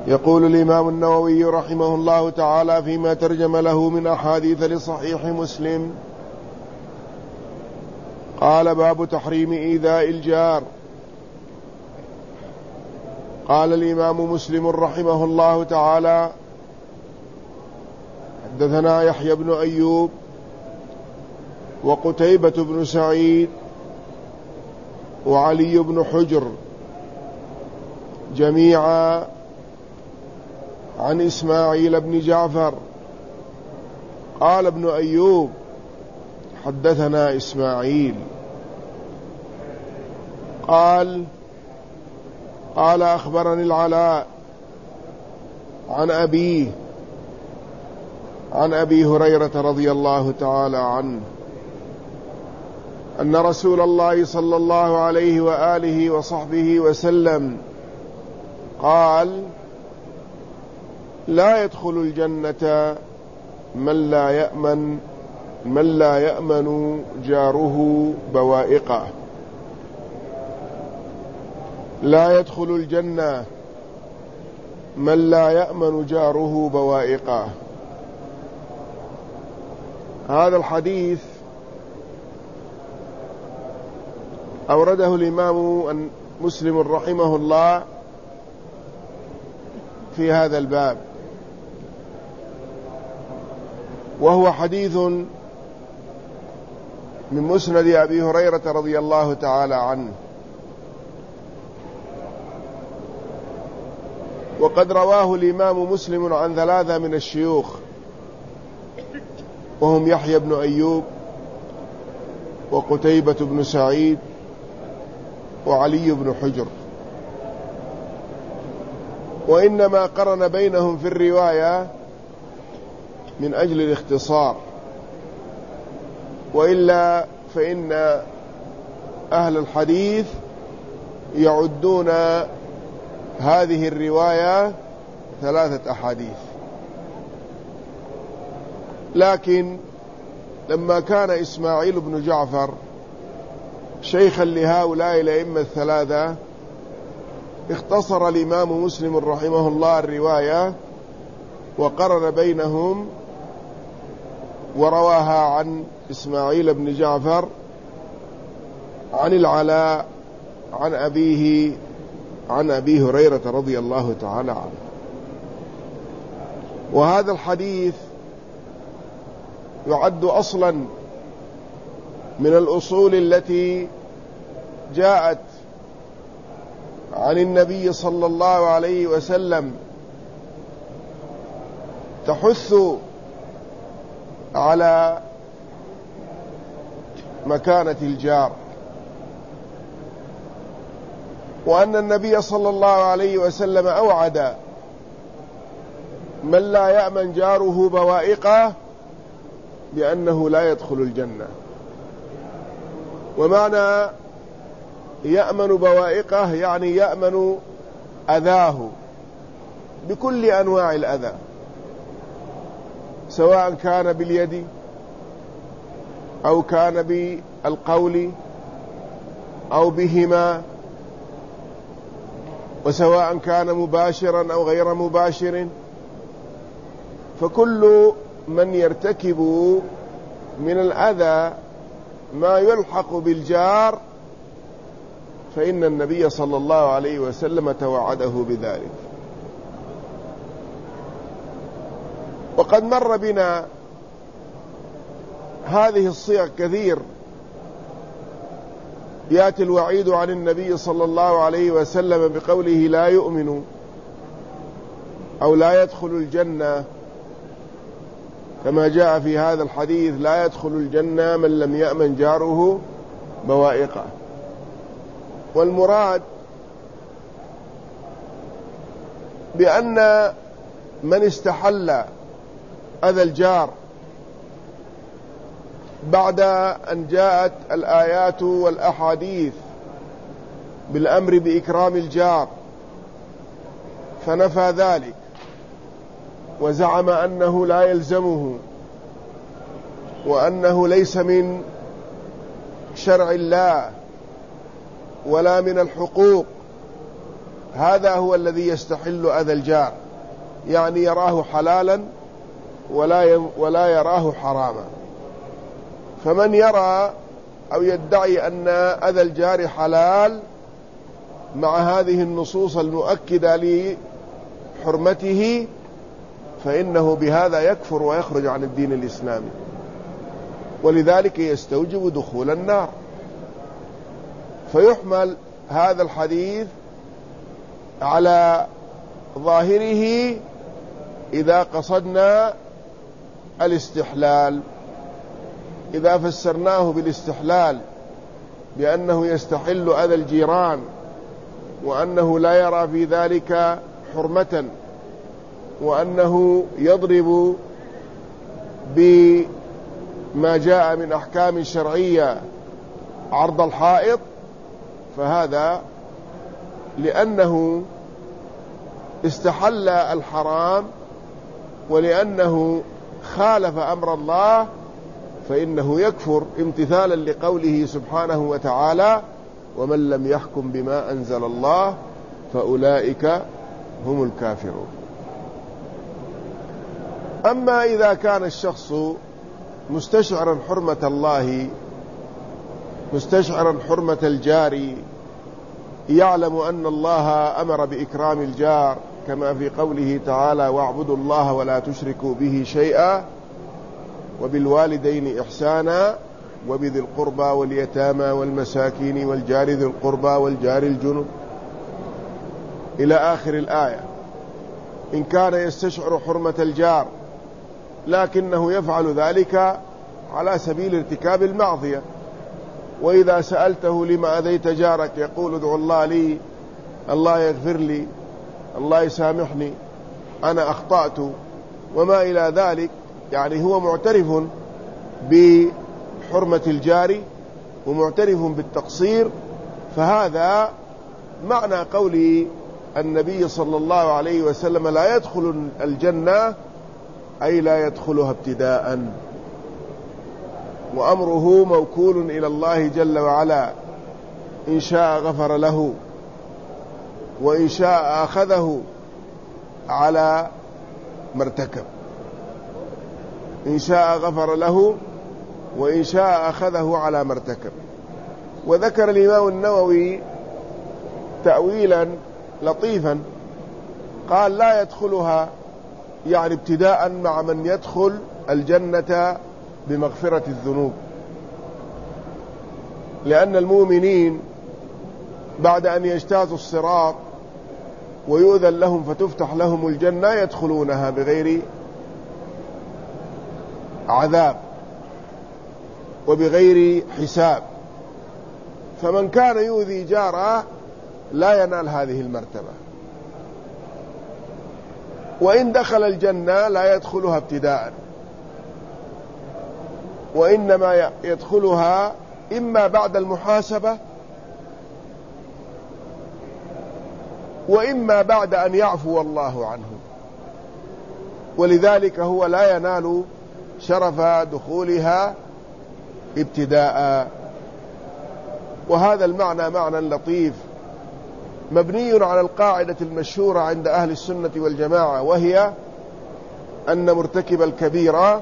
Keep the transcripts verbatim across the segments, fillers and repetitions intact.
يقول الإمام النووي رحمه الله تعالى فيما ترجم له من أحاديث لصحيح مسلم: قال: باب تحريم إيذاء الجار. قال الإمام مسلم رحمه الله تعالى: حدثنا يحيى بن أيوب وقتيبة بن سعيد وعلي بن حجر جميعا عن إسماعيل بن جعفر. قال ابن أيوب: حدثنا إسماعيل. قال قال أخبرني العلاء عن أبيه عن أبي هريرة رضي الله تعالى عنه أن رسول الله صلى الله عليه وآله وصحبه وسلم قال: لا يدخل الجنة من لا يأمن من لا يأمن جاره بوائقه. لا يدخل الجنة من لا يأمن جاره بوائقه. هذا الحديث أورده الإمام مسلم رحمه الله في هذا الباب، وهو حديث من مسند أبي هريرة رضي الله تعالى عنه. وقد رواه الإمام مسلم عن ثلاثة من الشيوخ، وهم يحيى بن أيوب وقتيبة بن سعيد وعلي بن حجر، وإنما قرن بينهم في الرواية من أجل الاختصار، وإلا فإن أهل الحديث يعدون هذه الرواية ثلاثة أحاديث. لكن لما كان إسماعيل بن جعفر شيخا لهؤلاء الأئمة الثلاثة، اختصر الإمام مسلم رحمه الله الرواية وقرن بينهم، ورواها عن إسماعيل بن جعفر عن العلاء عن أبيه عن أبي هريرة رضي الله تعالى عنه. وهذا الحديث يعد أصلا من الأصول التي جاءت عن النبي صلى الله عليه وسلم تحث على مكانة الجار، وأن النبي صلى الله عليه وسلم أوعد من لا يأمن جاره بوائقه بأنه لا يدخل الجنة. ومعنى يأمن بوائقه يعني يأمن أذاه بكل أنواع الأذى، سواء كان باليد أو كان بالقول أو بهما، وسواء كان مباشرا أو غير مباشر. فكل من يرتكب من الأذى ما يلحق بالجار فإن النبي صلى الله عليه وسلم توعده بذلك. وقد مر بنا هذه الصيغ كثير، يأتي الوعيد عن النبي صلى الله عليه وسلم بقوله لا يؤمن أو لا يدخل الجنة، كما جاء في هذا الحديث: لا يدخل الجنة من لم يأمن جاره بوائقه. والمراد بأن من استحل أذى الجار بعد أن جاءت الآيات والأحاديث بالأمر بإكرام الجار فنفى ذلك وزعم أنه لا يلزمه وأنه ليس من شرع الله ولا من الحقوق، هذا هو الذي يستحل أذى الجار، يعني يراه حلالا ولا ولا يراه حراما. فمن يرى أو يدعي أن أذى الجار حلال مع هذه النصوص المؤكدة لحرمته فإنه بهذا يكفر ويخرج عن الدين الإسلامي، ولذلك يستوجب دخول النار. فيحمل هذا الحديث على ظاهره إذا قصدنا الاستحلال. إذا فسرناه بالاستحلال بأنه يستحل أذى الجيران وأنه لا يرى في ذلك حرمة، وأنه يضرب بما جاء من أحكام شرعية عرض الحائط، فهذا لأنه استحل الحرام ولأنه خالف أمر الله فإنه يكفر امتثالا لقوله سبحانه وتعالى: ومن لم يحكم بما أنزل الله فأولئك هم الكافرون. أما إذا كان الشخص مستشعرا حرمة الله، مستشعرا حرمة الجار، يعلم أن الله أمر بإكرام الجار كما في قوله تعالى: واعبدوا الله ولا تشركوا به شيئا وبالوالدين إحسانا وبذي القربى واليتامى والمساكين والجار ذي القربى والجار الجنب إلى آخر الآية. إن كان يستشعر حرمة الجار لكنه يفعل ذلك على سبيل ارتكاب المعصية، وإذا سألته لما أذيت جارك يقول: ادعو الله لي، الله يغفر لي، الله يسامحني، أنا أخطأت، وما إلى ذلك، يعني هو معترف بحرمة الجار ومعترف بالتقصير. فهذا معنى قول النبي صلى الله عليه وسلم: لا يدخل الجنة، أي لا يدخلها ابتداء، وأمره موكول إلى الله جل وعلا، إن شاء غفر له وإن شاء أخذه على ما ارتكب، إن شاء غفر له وإن شاء أخذه على ما ارتكب. وذكر الإمام النووي تأويلا لطيفا، قال: لا يدخلها يعني ابتداء مع من يدخل الجنة بمغفرة الذنوب، لأن المؤمنين بعد أن يجتازوا الصراط ويؤذن لهم فتفتح لهم الجنة يدخلونها بغير عذاب وبغير حساب. فمن كان يؤذي جاره لا ينال هذه المرتبة، وإن دخل الجنة لا يدخلها ابتداء، وإنما يدخلها إما بعد المحاسبة وإما بعد أن يعفو الله عنه، ولذلك هو لا ينال شرف دخولها ابتداء. وهذا المعنى معنى لطيف مبني على القاعدة المشهورة عند أهل السنة والجماعة، وهي أن مرتكب الكبيرة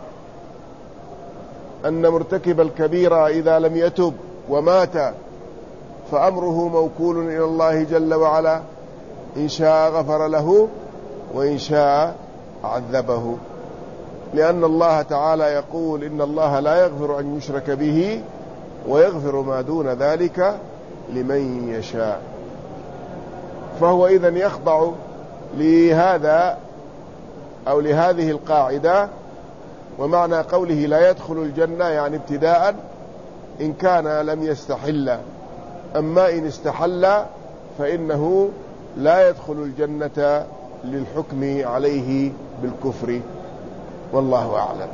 أن مرتكب الكبيرة إذا لم يتب ومات فأمره موكول إلى الله جل وعلا، إن شاء غفر له وإن شاء عذبه، لأن الله تعالى يقول: إن الله لا يغفر أن يشرك به ويغفر ما دون ذلك لمن يشاء. فهو إذن يخضع لهذا أو لهذه القاعدة. ومعنى قوله لا يدخل الجنة يعني ابتداء إن كان لم يستحل، أما إن استحل فإنه لا يدخل الجنة للحكم عليه بالكفر، والله أعلم.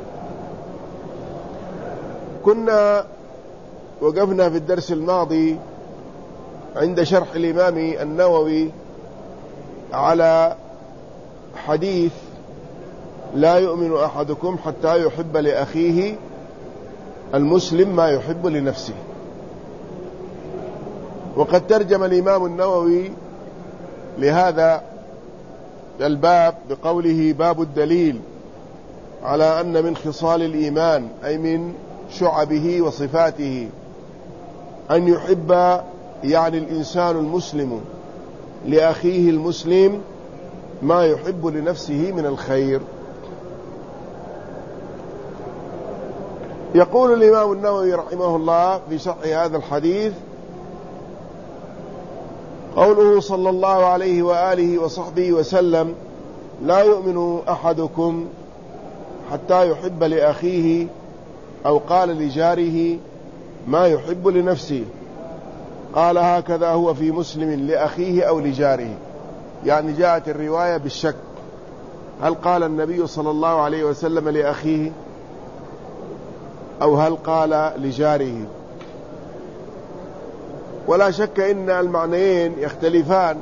كنا وقفنا في الدرس الماضي عند شرح الإمام النووي على حديث: لا يؤمن أحدكم حتى يحب لأخيه المسلم ما يحب لنفسه. وقد ترجم الإمام النووي لهذا الباب بقوله باب الدليل على أن من خصال الإيمان أي من شعبه وصفاته أن يحب يعني الإنسان المسلم لأخيه المسلم ما يحب لنفسه من الخير. يقول الإمام النووي رحمه الله في شرح هذا الحديث: قوله صلى الله عليه وآله وصحبه وسلم: لا يؤمن أحدكم حتى يحب لأخيه أو قال لجاره ما يحب لنفسه. قال هكذا هو في مسلم لأخيه أو لجاره، يعني جاءت الرواية بالشك، هل قال النبي صلى الله عليه وسلم لأخيه أو هل قال لجاره؟ ولا شك إن المعنيين يختلفان،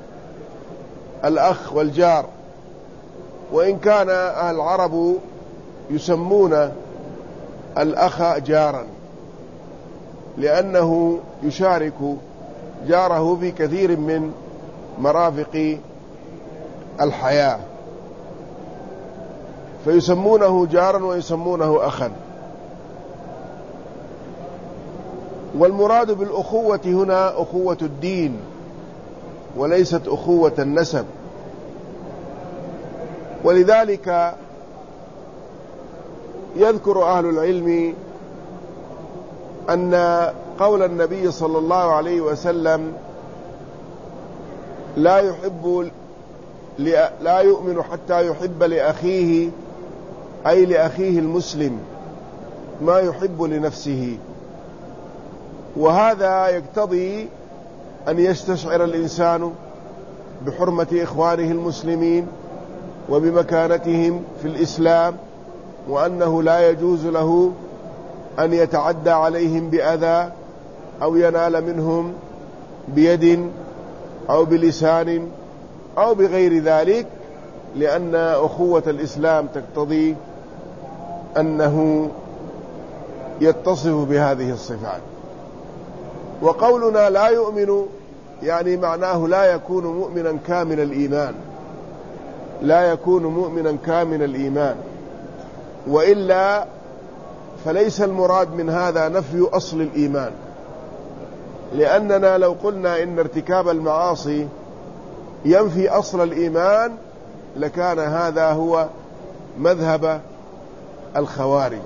الأخ والجار، وإن كان العرب يسمون الأخ جارا لأنه يشارك جاره في كثير من مرافق الحياة، فيسمونه جارا ويسمونه أخا. والمراد بالأخوة هنا أخوة الدين وليست أخوة النسب، ولذلك يذكر أهل العلم أن قول النبي صلى الله عليه وسلم لا يحب لا يؤمن حتى يحب لأخيه أي لأخيه المسلم ما يحب لنفسه، وهذا يقتضي أن يستشعر الإنسان بحرمة إخوانه المسلمين وبمكانتهم في الإسلام، وأنه لا يجوز له أن يتعدى عليهم بأذى أو ينال منهم بيد أو بلسان أو بغير ذلك، لأن أخوة الإسلام تقتضي أنه يتصف بهذه الصفات. وقولنا لا يؤمن يعني معناه لا يكون مؤمنا كامل الإيمان، لا يكون مؤمنا كامل الإيمان، وإلا فليس المراد من هذا نفي أصل الإيمان، لأننا لو قلنا إن ارتكاب المعاصي ينفي أصل الإيمان لكان هذا هو مذهب الخوارج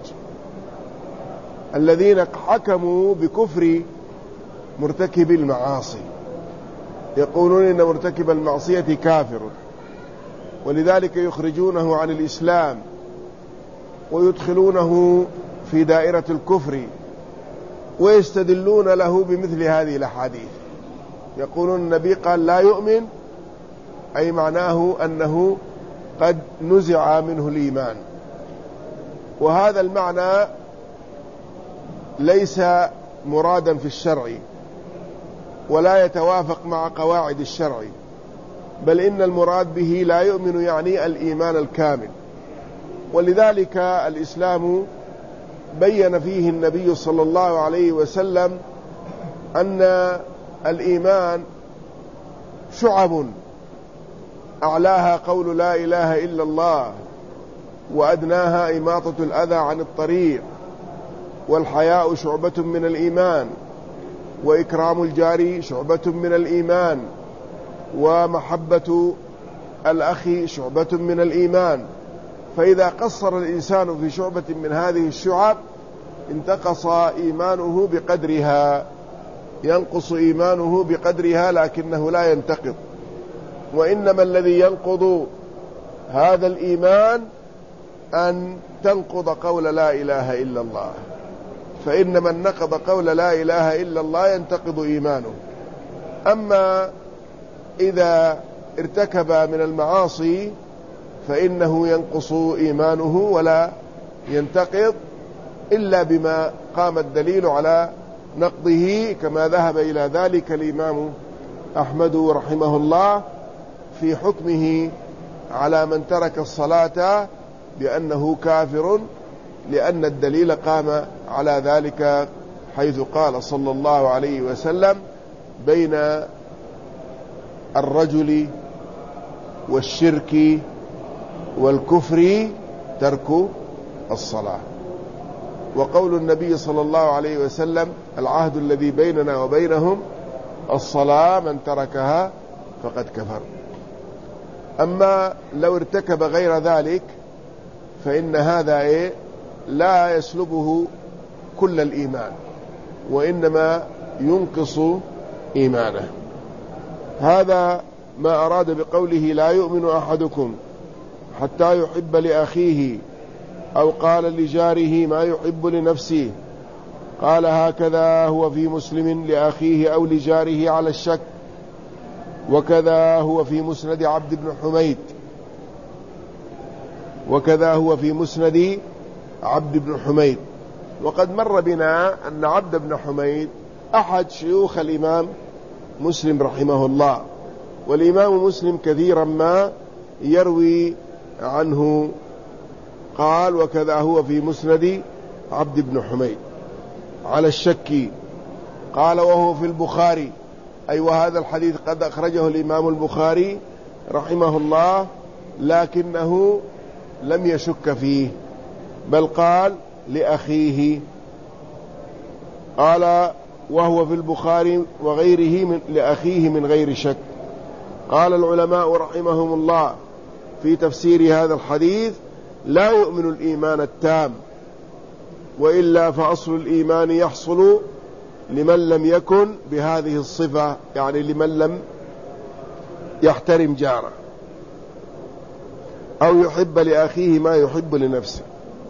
الذين حكموا بكفر مرتكب المعاصي، يقولون إن مرتكب المعصية كافر، ولذلك يخرجونه عن الإسلام ويدخلونه في دائرة الكفر، ويستدلون له بمثل هذه الأحاديث. يقولون النبي قال لا يؤمن، أي معناه أنه قد نزع منه الإيمان، وهذا المعنى ليس مرادا في الشرع ولا يتوافق مع قواعد الشرع، بل إن المراد به لا يؤمن يعني الإيمان الكامل. ولذلك الإسلام بين فيه النبي صلى الله عليه وسلم أن الإيمان شعب، أعلاها قول لا إله إلا الله، وأدناها إماطة الأذى عن الطريق، والحياء شعبة من الإيمان، وإكرام الجار شعبة من الإيمان، ومحبة الأخ شعبة من الإيمان. فإذا قصر الإنسان في شعبة من هذه الشعب انتقص إيمانه بقدرها، ينقص إيمانه بقدرها لكنه لا ينتقض. وإنما الذي ينقض هذا الإيمان أن تنقض قول لا إله إلا الله، فإن من نقض قول لا إله إلا الله ينتقض إيمانه. أما إذا ارتكب من المعاصي فإنه ينقص إيمانه ولا ينتقض إلا بما قام الدليل على نقضه، كما ذهب إلى ذلك الإمام أحمد رحمه الله في حكمه على من ترك الصلاة بأنه كافر، لأن الدليل قام على ذلك، حيث قال صلى الله عليه وسلم بين الرجل والشرك والكفر ترك الصلاة. وقول النبي صلى الله عليه وسلم: العهد الذي بيننا وبينهم الصلاة، من تركها فقد كفر. أما لو ارتكب غير ذلك فإن هذا إيه؟ لا يسلبه كل الإيمان، وإنما ينقص إيمانه. هذا ما أراد بقوله: لا يؤمن أحدكم حتى يحب لأخيه، أو قال لجاره ما يحب لنفسه. قال: هكذا هو في مسلم لأخيه أو لجاره على الشك، وكذا هو في مسند عبد بن حميد وكذا هو في مسند عبد بن حميد. وقد مر بنا أن عبد بن حميد أحد شيوخ الإمام مسلم رحمه الله، والإمام مسلم كثيرا ما يروي عنه. قال: وكذا هو في مسند عبد بن حميد على الشك. قال: وهو في البخاري، أي وهذا الحديث قد أخرجه الإمام البخاري رحمه الله، لكنه لم يشك فيه، بل قال لأخيه. قال: وهو في البخاري وغيره من لأخيه من غير شك. قال العلماء رحمهم الله في تفسير هذا الحديث: لا يؤمن الإيمان التام، وإلا فأصل الإيمان يحصل لمن لم يكن بهذه الصفة، يعني لمن لم يحترم جاره أو يحب لأخيه ما يحب لنفسه.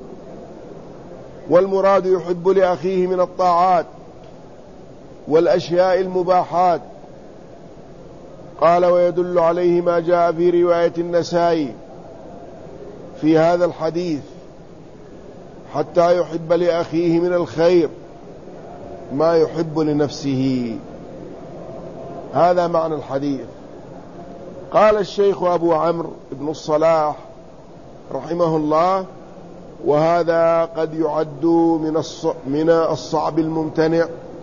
والمراد يحب لأخيه من الطاعات والأشياء المباحات. قال: ويدل عليه ما جاء في رواية النسائي في هذا الحديث: حتى يحب لأخيه من الخير ما يحب لنفسه. هذا معنى الحديث. قال الشيخ أبو عمرو بن الصلاح رحمه الله: وهذا قد يعد من من الصعب الممتنع،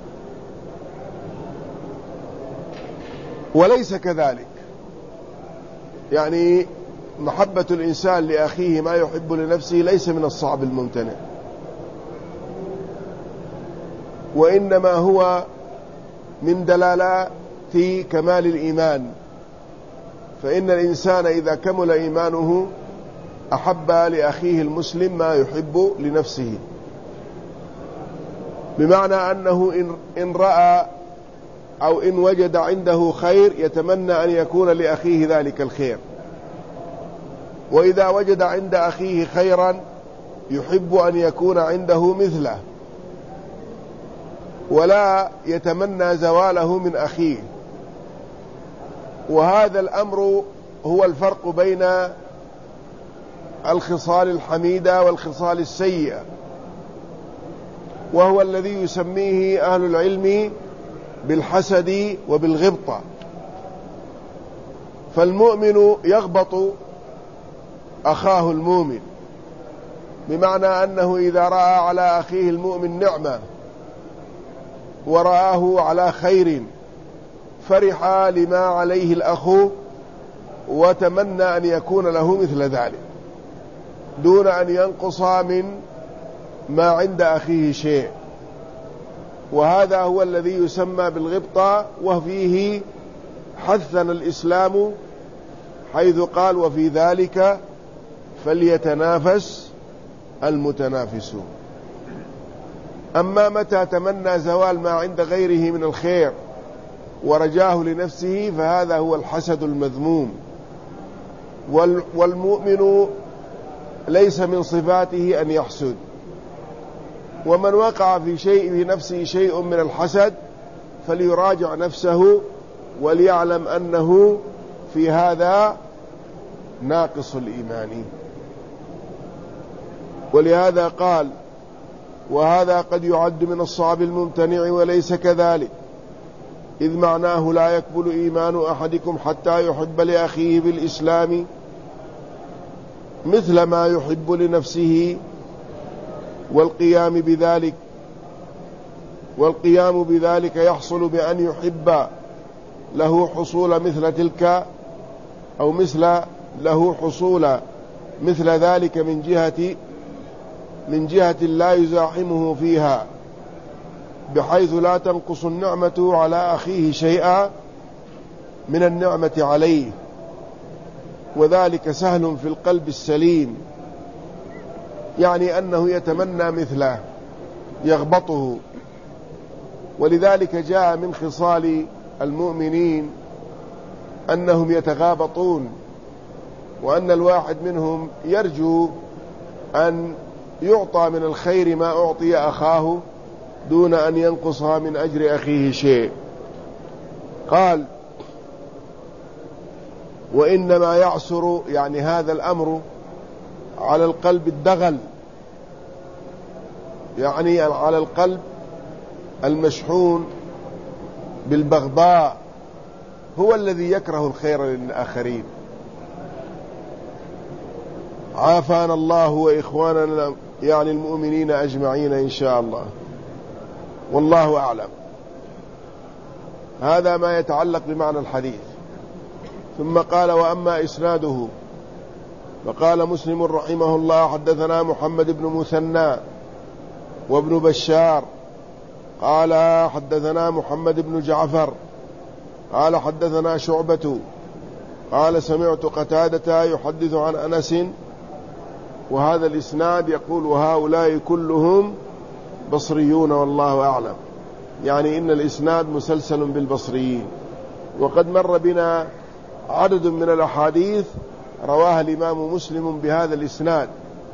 وليس كذلك. يعني محبة الإنسان لأخيه ما يحب لنفسه ليس من الصعب الممتنع، وإنما هو من دلالات كمال الإيمان. فإن الإنسان إذا كمل إيمانه أحب لأخيه المسلم ما يحب لنفسه، بمعنى أنه إن رأى أو إن وجد عنده خير يتمنى أن يكون لأخيه ذلك الخير، وإذا وجد عند أخيه خيرا يحب أن يكون عنده مثله، ولا يتمنى زواله من أخيه. وهذا الأمر هو الفرق بين الخصال الحميدة والخصال السيئة، وهو الذي يسميه أهل العلم بالحسد وبالغبطة. فالمؤمن يغبط أخاه المؤمن، بمعنى أنه إذا رأى على أخيه المؤمن نعمة ورآه على خير فرح لما عليه الأخ وتمنى أن يكون له مثل ذلك، دون أن ينقص من ما عند أخيه شيء. وهذا هو الذي يسمى بالغبطة، وفيه حثنا الإسلام حيث قال: وفي ذلك فليتنافس المتنافسون. أما متى تمنى زوال ما عند غيره من الخير ورجاه لنفسه فهذا هو الحسد المذموم. والمؤمن ليس من صفاته أن يحسد، ومن وقع في شيء في نفسه شيء من الحسد فليراجع نفسه وليعلم أنه في هذا ناقص الإيمان. ولهذا قال: وهذا قد يعد من الصعب الممتنع وليس كذلك، إذ معناه لا يكمل إيمان أحدكم حتى يحب لأخيه بالإسلام مثل ما يحب لنفسه، والقيام بذلك والقيام بذلك يحصل بأن يحب له حصول مثل تلك أو مثل له حصول مثل ذلك من جهة من جهة لا يزاحمه فيها، بحيث لا تنقص النعمة على أخيه شيئا من النعمة عليه، وذلك سهل في القلب السليم، يعني أنه يتمنى مثله يغبطه. ولذلك جاء من خصال المؤمنين أنهم يتغابطون، وأن الواحد منهم يرجو أن يعطى من الخير ما أعطي أخاه دون أن ينقص من أجر أخيه شيء. قال: وإنما يعسر، يعني هذا الأمر، على القلب الدغل، يعني على القلب المشحون بالبغضاء، هو الذي يكره الخير للآخرين. عافانا الله وإخواننا يعني المؤمنين أجمعين إن شاء الله، والله أعلم. هذا ما يتعلق بمعنى الحديث. ثم قال: وأما إسناده فقال مسلم رحمه الله: حدثنا محمد بن مثنى وابن بشار قال حدثنا محمد بن جعفر قال حدثنا شعبة قال سمعت قتادة يحدث عن أنس، وهذا الإسناد يقول: وهؤلاء كلهم بصريون والله أعلم، يعني إن الإسناد مسلسل بالبصريين. وقد مر بنا عدد من الأحاديث رواها الإمام مسلم بهذا الإسناد،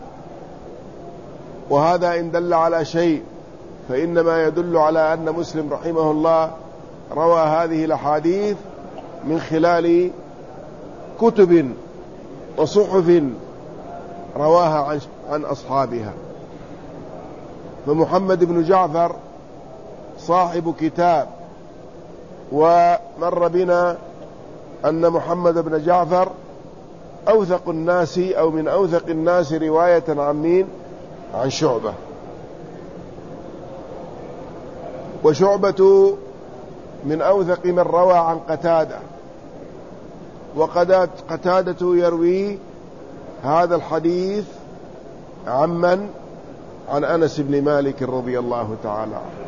وهذا إن دل على شيء فإنما يدل على أن مسلم رحمه الله روى هذه الأحاديث من خلال كتب وصحف رواها عن أصحابها. فمحمد بن جعفر صاحب كتاب، ومر بنا أن محمد بن جعفر أوثق الناس أو من أوثق الناس رواية عن مين؟ عن شعبة. وشعبة من أوثق من روى عن قتادة، وقد قتادة يروي هذا الحديث عمن؟ عن أنس بن مالك رضي الله تعالى عنه.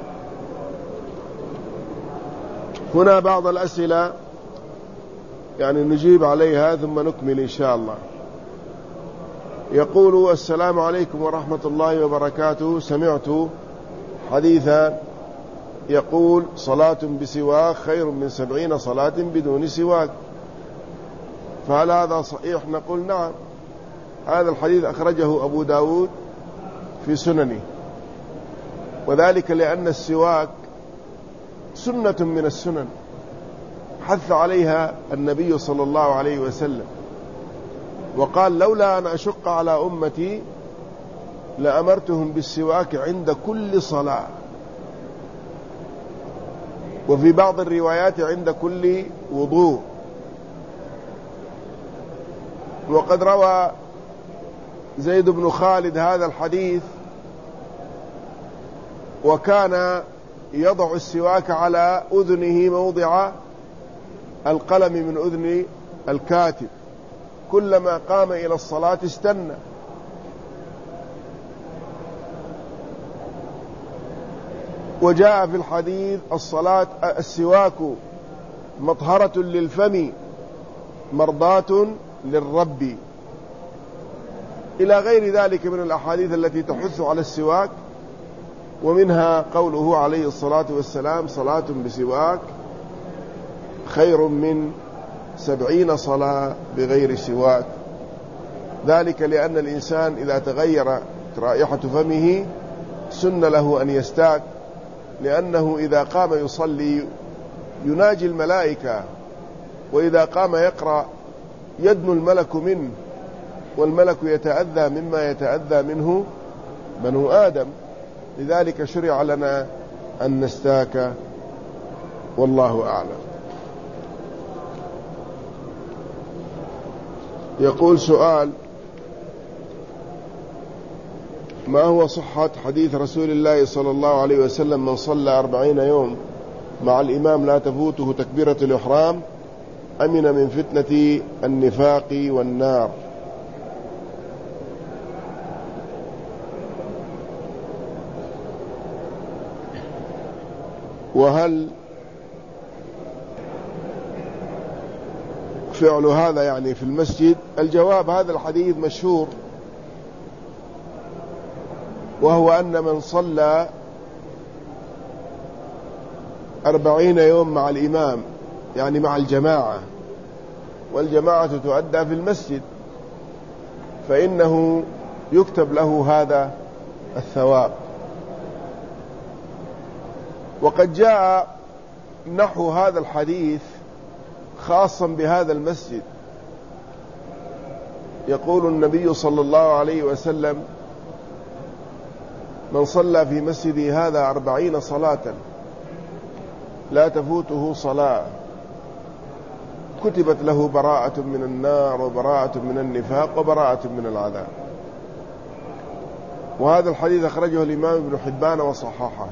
هنا بعض الأسئلة يعني نجيب عليها ثم نكمل إن شاء الله. يقول: السلام عليكم ورحمة الله وبركاته، سمعت حديثا يقول: صلاة بسواك خير من سبعين صلاة بدون سواك، فهل هذا صحيح؟ نقول: نعم، هذا الحديث أخرجه أبو داود في سننه، وذلك لأن السواك سنة من السنن حث عليها النبي صلى الله عليه وسلم، وقال: لولا أن أشق على أمتي لأمرتهم بالسواك عند كل صلاة، وفي بعض الروايات عند كل وضوء. وقد روى زيد بن خالد هذا الحديث، وكان يضع السواك على أذنه موضع القلم من أذن الكاتب، كلما قام إلى الصلاة استنى. وجاء في الحديث: الصلاة السواك مطهرة للفم مرضاة للرب، إلى غير ذلك من الأحاديث التي تحث على السواك. ومنها قوله عليه الصلاة والسلام: صلاة بسواك خير من سبعين صلاة بغير سواك، ذلك لأن الإنسان إذا تغير رائحة فمه سن له أن يستاك، لأنه إذا قام يصلي يناجي الملائكة، وإذا قام يقرأ يدنو الملك منه، والملك يتأذى مما يتأذى منه بنو آدم، لذلك شرع لنا أن نستاك، والله أعلم. يقول سؤال: ما هو صحة حديث رسول الله صلى الله عليه وسلم: من صلى أربعين يوم مع الإمام لا تفوته تكبيرة الإحرام أمن من فتنة النفاق والنار. وهل فعل هذا يعني في المسجد؟ الجواب: هذا الحديث مشهور، وهو أن من صلى أربعين يوم مع الإمام، يعني مع الجماعة، والجماعة تؤدى في المسجد، فإنه يكتب له هذا الثواب. وقد جاء نحو هذا الحديث خاصا بهذا المسجد، يقول النبي صلى الله عليه وسلم: من صلى في مسجدي هذا أربعين صلاة لا تفوته صلاة كتبت له براءة من النار وبراءة من النفاق وبراءة من العذاب. وهذا الحديث أخرجه الإمام ابن حبان وصححه.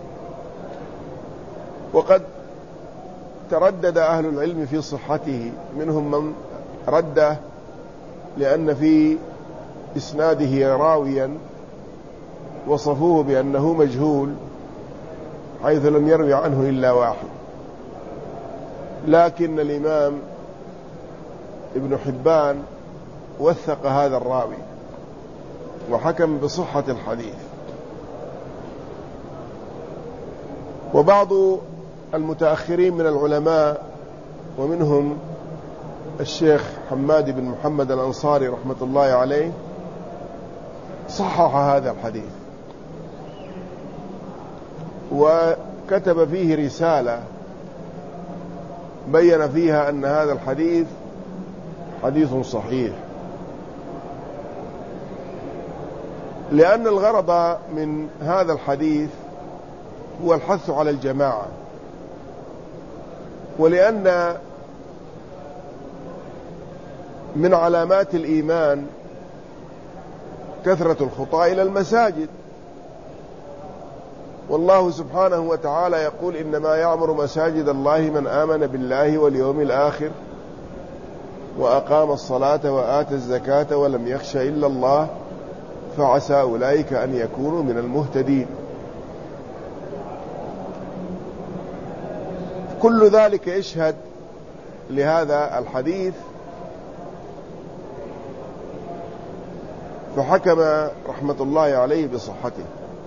وقد تردد أهل العلم في صحته، منهم من رده لأن في إسناده راويا وصفوه بأنه مجهول، حيث لم يروي عنه إلا واحد، لكن الإمام ابن حبان وثق هذا الراوي وحكم بصحة الحديث. وبعض المتأخرين من العلماء، ومنهم الشيخ حماد بن محمد الأنصاري رحمة الله عليه، صحح هذا الحديث وكتب فيه رسالة بين فيها أن هذا الحديث حديث صحيح، لأن الغرض من هذا الحديث هو الحث على الجماعة، ولأن من علامات الإيمان كثرة الخطى إلى المساجد، والله سبحانه وتعالى يقول: إنما يعمر مساجد الله من آمن بالله واليوم الآخر وأقام الصلاة وآتى الزكاة ولم يخش إلا الله فعسى أولئك أن يكونوا من المهتدين. كل ذلك يشهد لهذا الحديث، فحكم رحمة الله عليه بصحته،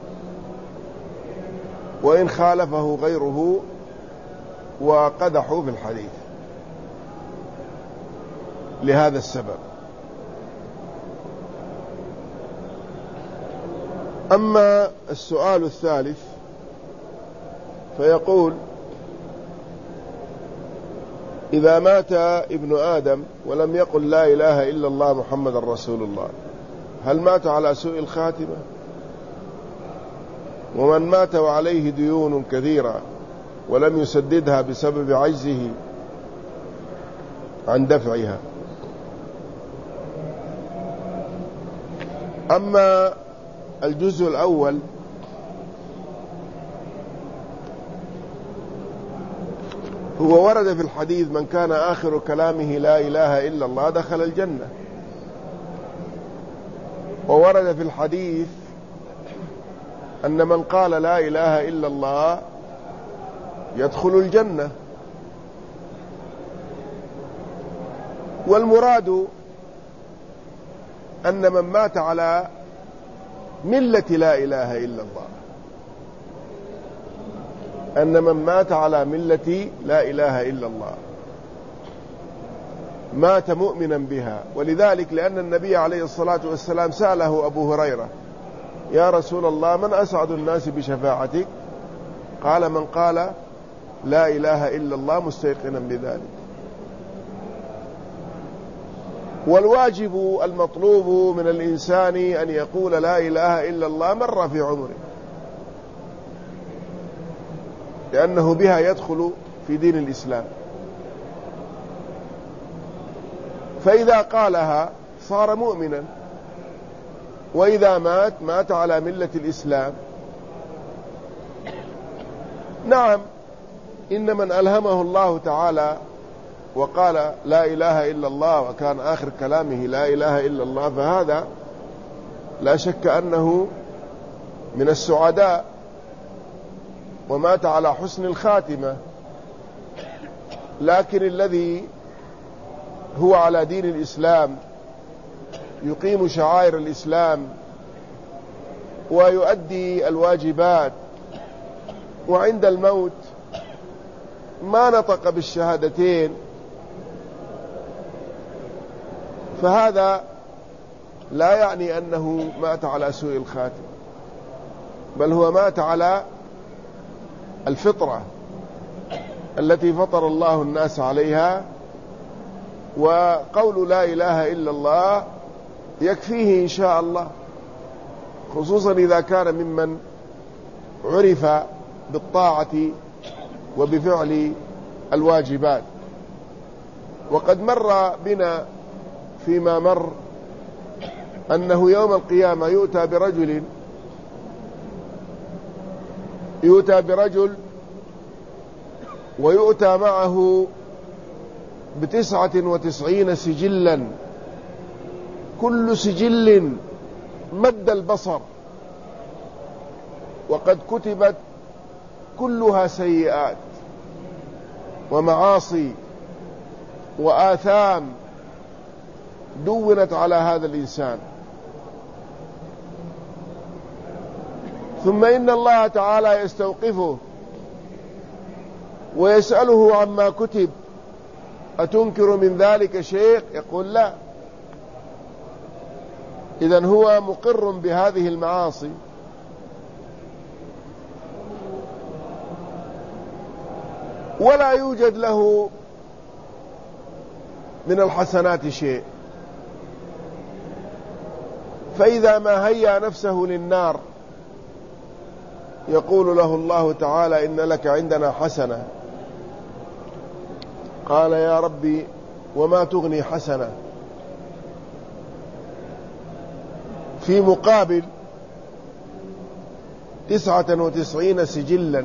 وإن خالفه غيره وقدحوا في الحديث لهذا السبب. أما السؤال الثالث فيقول: إذا مات ابن آدم ولم يقل لا إله إلا الله محمد رسول الله، هل مات على سوء الخاتمة؟ ومن مات وعليه ديون كثيرة ولم يسددها بسبب عجزه عن دفعها. أما الجزء الأول هو ورد في الحديث: من كان آخر كلامه لا إله إلا الله دخل الجنة. وورد في الحديث أن من قال لا إله إلا الله يدخل الجنة. والمراد أن من مات على ملة لا إله إلا الله، أن من مات على ملة لا إله إلا الله مات مؤمنا بها. ولذلك لأن النبي عليه الصلاة والسلام سأله أبو هريرة: يا رسول الله، من أسعد الناس بشفاعتك؟ قال: من قال لا إله إلا الله مستيقنا بذلك. والواجب المطلوب من الإنسان أن يقول لا إله إلا الله مرة في عمره، لأنه بها يدخل في دين الإسلام، فإذا قالها صار مؤمنا، وإذا مات مات على ملة الإسلام. نعم، إن من ألهمه الله تعالى وقال لا إله إلا الله وكان آخر كلامه لا إله إلا الله، فهذا لا شك أنه من السعداء ومات على حسن الخاتمة. لكن الذي هو على دين الإسلام يقيم شعائر الإسلام ويؤدي الواجبات، وعند الموت ما نطق بالشهادتين، فهذا لا يعني أنه مات على سوء الخاتم، بل هو مات على الفطرة التي فطر الله الناس عليها. وقول لا إله إلا الله يكفيه إن شاء الله، خصوصا إذا كان ممن عرف بالطاعة وبفعل الواجبات. وقد مر بنا فيما مر أنه يوم القيامة يؤتى برجل يؤتى برجل ويؤتى معه بتسعة وتسعين سجلا، كل سجل مد البصر، وقد كتبت كلها سيئات ومعاصي وآثام دونت على هذا الإنسان. ثم إن الله تعالى يستوقفه ويسأله عما كتب: أتنكر من ذلك شيء؟ يقول لا. إذن هو مقر بهذه المعاصي، ولا يوجد له من الحسنات شيء. فإذا ما هيأ نفسه للنار يقول له الله تعالى: إن لك عندنا حسنة. قال: يا ربي وما تغني حسنة في مقابل تسعة وتسعين سجلا؟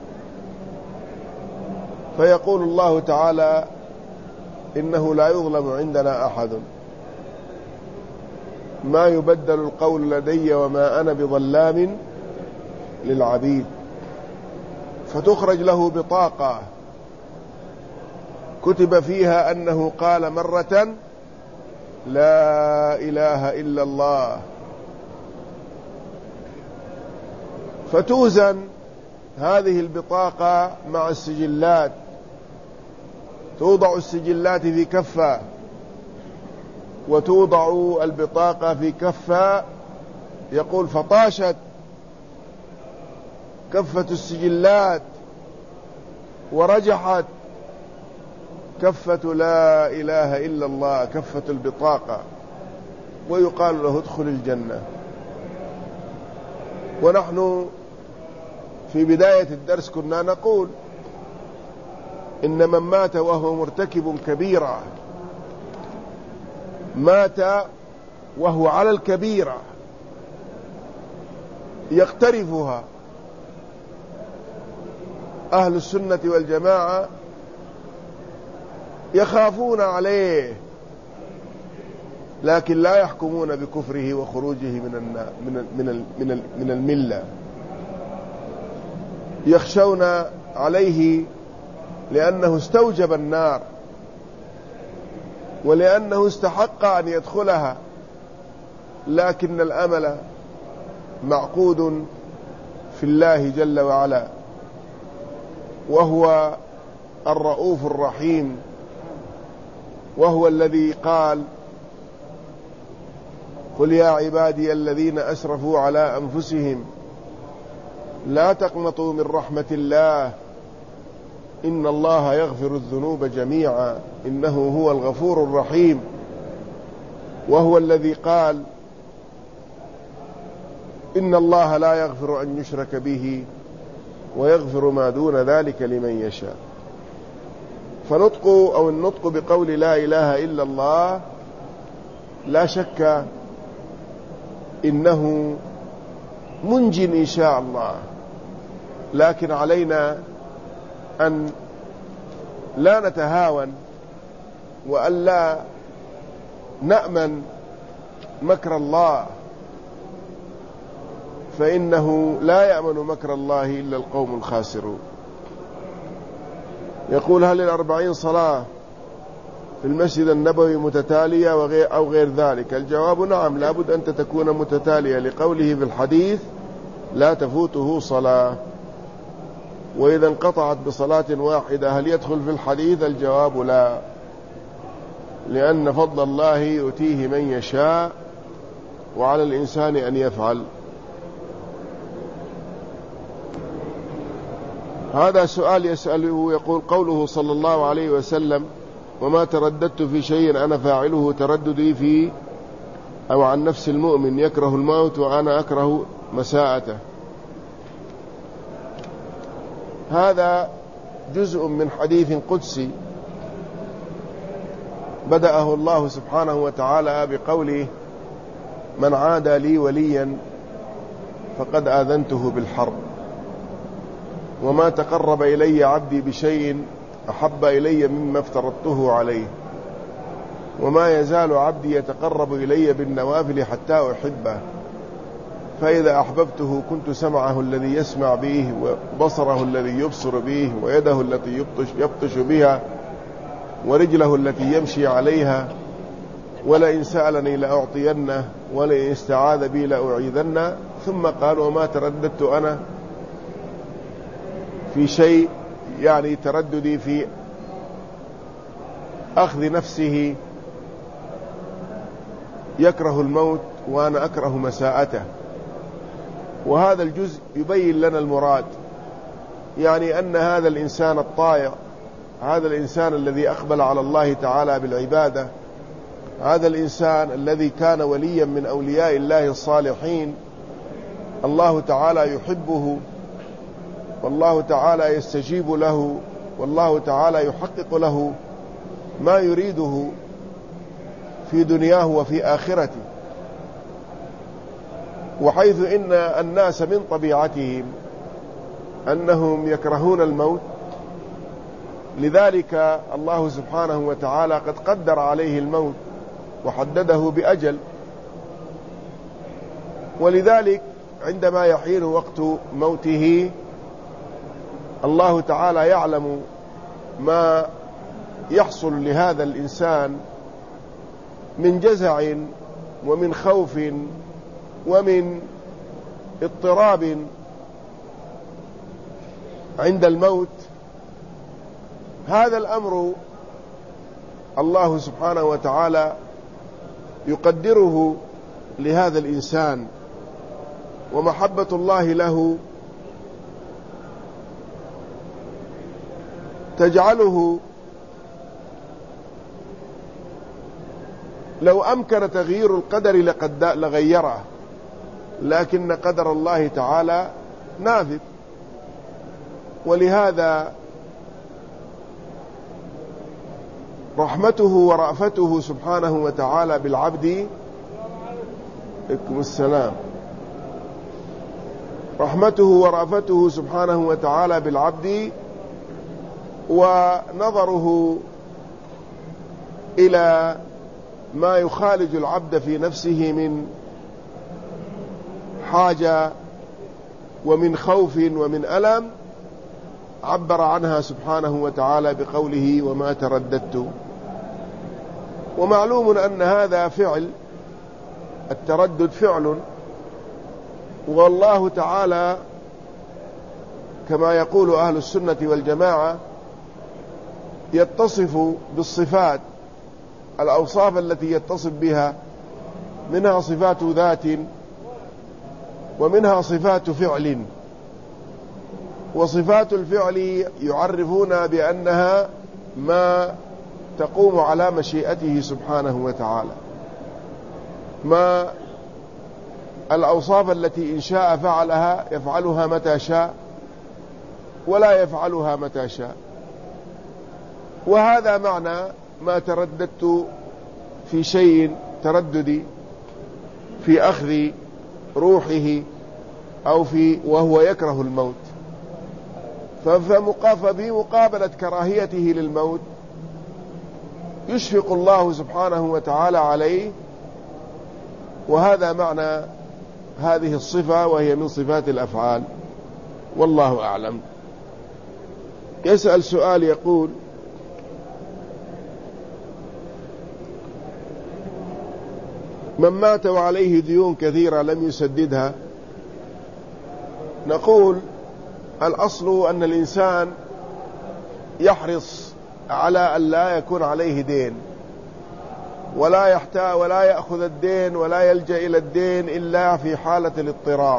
فيقول الله تعالى: إنه لا يظلم عندنا أحد، ما يبدل القول لدي وما أنا بظلام للعبيد. فتخرج له بطاقة كتب فيها أنه قال مرة لا إله إلا الله، فتوزن هذه البطاقة مع السجلات، توضع السجلات في كفة وتوضع البطاقة في كفة. يقول: فطاشت كفة السجلات ورجحت كفة لا إله إلا الله، كفة البطاقة، ويقال له: ادخل الجنة. ونحن في بداية الدرس كنا نقول إن من مات وهو مرتكب كبيرة، مات وهو على الكبيرة يقترفها، أهل السنة والجماعة يخافون عليه، لكن لا يحكمون بكفره وخروجه من من من من الملة. يخشون عليه لأنه استوجب النار ولأنه استحق أن يدخلها، لكن الأمل معقود في الله جل وعلا، وهو الرؤوف الرحيم، وهو الذي قال: قل يا عبادي الذين أسرفوا على أنفسهم لا تقنطوا من رحمة الله إن الله يغفر الذنوب جميعا إنه هو الغفور الرحيم. وهو الذي قال: إن الله لا يغفر أن يشرك به ويغفر ما دون ذلك لمن يشاء. فنطق أو النطق بقول لا إله إلا الله لا شك إنه منج إن شاء الله، لكن علينا أن لا نتهاون وأن لا نأمن مكر الله، فإنه لا يأمن مكر الله إلا القوم الخاسرون. يقول: هل الأربعين صلاة في المسجد النبوي متتالية أو غير ذلك؟ الجواب: نعم، لابد أن تكون متتالية، لقوله في الحديث: لا تفوته صلاة. وإذا انقطعت بصلاة واحدة هل يدخل في الحديث؟ الجواب: لا، لأن فضل الله يؤتيه من يشاء، وعلى الإنسان أن يفعل. هذا سؤال يسأله، يقول: قوله صلى الله عليه وسلم: وما ترددت في شيء أنا فاعله ترددي في أو عن نفس المؤمن يكره الموت وأنا أكره مساءته. هذا جزء من حديث قدسي بدأه الله سبحانه وتعالى بقوله: من عادى لي وليا فقد آذنته بالحرب، وما تقرب إلي عبدي بشيء أحب إلي مما افترضته عليه، وما يزال عبدي يتقرب إلي بالنوافل حتى أحبه، فإذا أحببته كنت سمعه الذي يسمع به، وبصره الذي يبصر به، ويده التي يبطش, يبطش بها، ورجله التي يمشي عليها، ولئن سألني لأعطينه، ولئن استعاذ بي لأعيذنه. ثم قال: وما ترددت أنا في شيء، يعني ترددي في أخذ نفسه يكره الموت وأنا أكره مساءته. وهذا الجزء يبين لنا المراد، يعني أن هذا الإنسان الطائع، هذا الإنسان الذي أقبل على الله تعالى بالعبادة، هذا الإنسان الذي كان وليا من أولياء الله الصالحين، الله تعالى يحبه، والله تعالى يستجيب له، والله تعالى يحقق له ما يريده في دنياه وفي آخرته. وحيث إن الناس من طبيعتهم أنهم يكرهون الموت، لذلك الله سبحانه وتعالى قد قدر عليه الموت وحدده بأجل، ولذلك عندما يحين وقت موته الله تعالى يعلم ما يحصل لهذا الإنسان من جزع ومن خوف ومن اضطراب عند الموت. هذا الأمر الله سبحانه وتعالى يقدره لهذا الإنسان، ومحبة الله له تجعله لو أمكن تغيير القدر لقد لغيره، لكن قدر الله تعالى نافذ. ولهذا رحمته ورأفته سبحانه وتعالى بالعبد، عليكم السلام، رحمته ورأفته سبحانه وتعالى بالعبد ونظره إلى ما يخالج العبد في نفسه من حاجة ومن خوف ومن ألم، عبر عنها سبحانه وتعالى بقوله: وما ترددت. ومعلوم أن هذا فعل، التردد فعل، والله تعالى كما يقول أهل السنة والجماعة يتصف بالصفات، الأوصاف التي يتصف بها، منها صفات ذات ومنها صفات فعل. وصفات الفعل يعرفون بأنها ما تقوم على مشيئته سبحانه وتعالى، ما الأوصاف التي إن شاء فعلها يفعلها متى شاء ولا يفعلها متى شاء. وهذا معنى ما ترددت في شيء، ترددي في أخذ روحه أو في وهو يكره الموت. ففي مقابلة كراهيته للموت يشفق الله سبحانه وتعالى عليه، وهذا معنى هذه الصفة، وهي من صفات الأفعال، والله أعلم. يسأل سؤال يقول: من مات وعليه ديون كثيرة لم يسددها؟ نقول: الأصل أن الإنسان يحرص على أن لا يكون عليه دين، ولا يحتاج ولا يأخذ الدين ولا يلجأ إلى الدين إلا في حالة الاضطرار.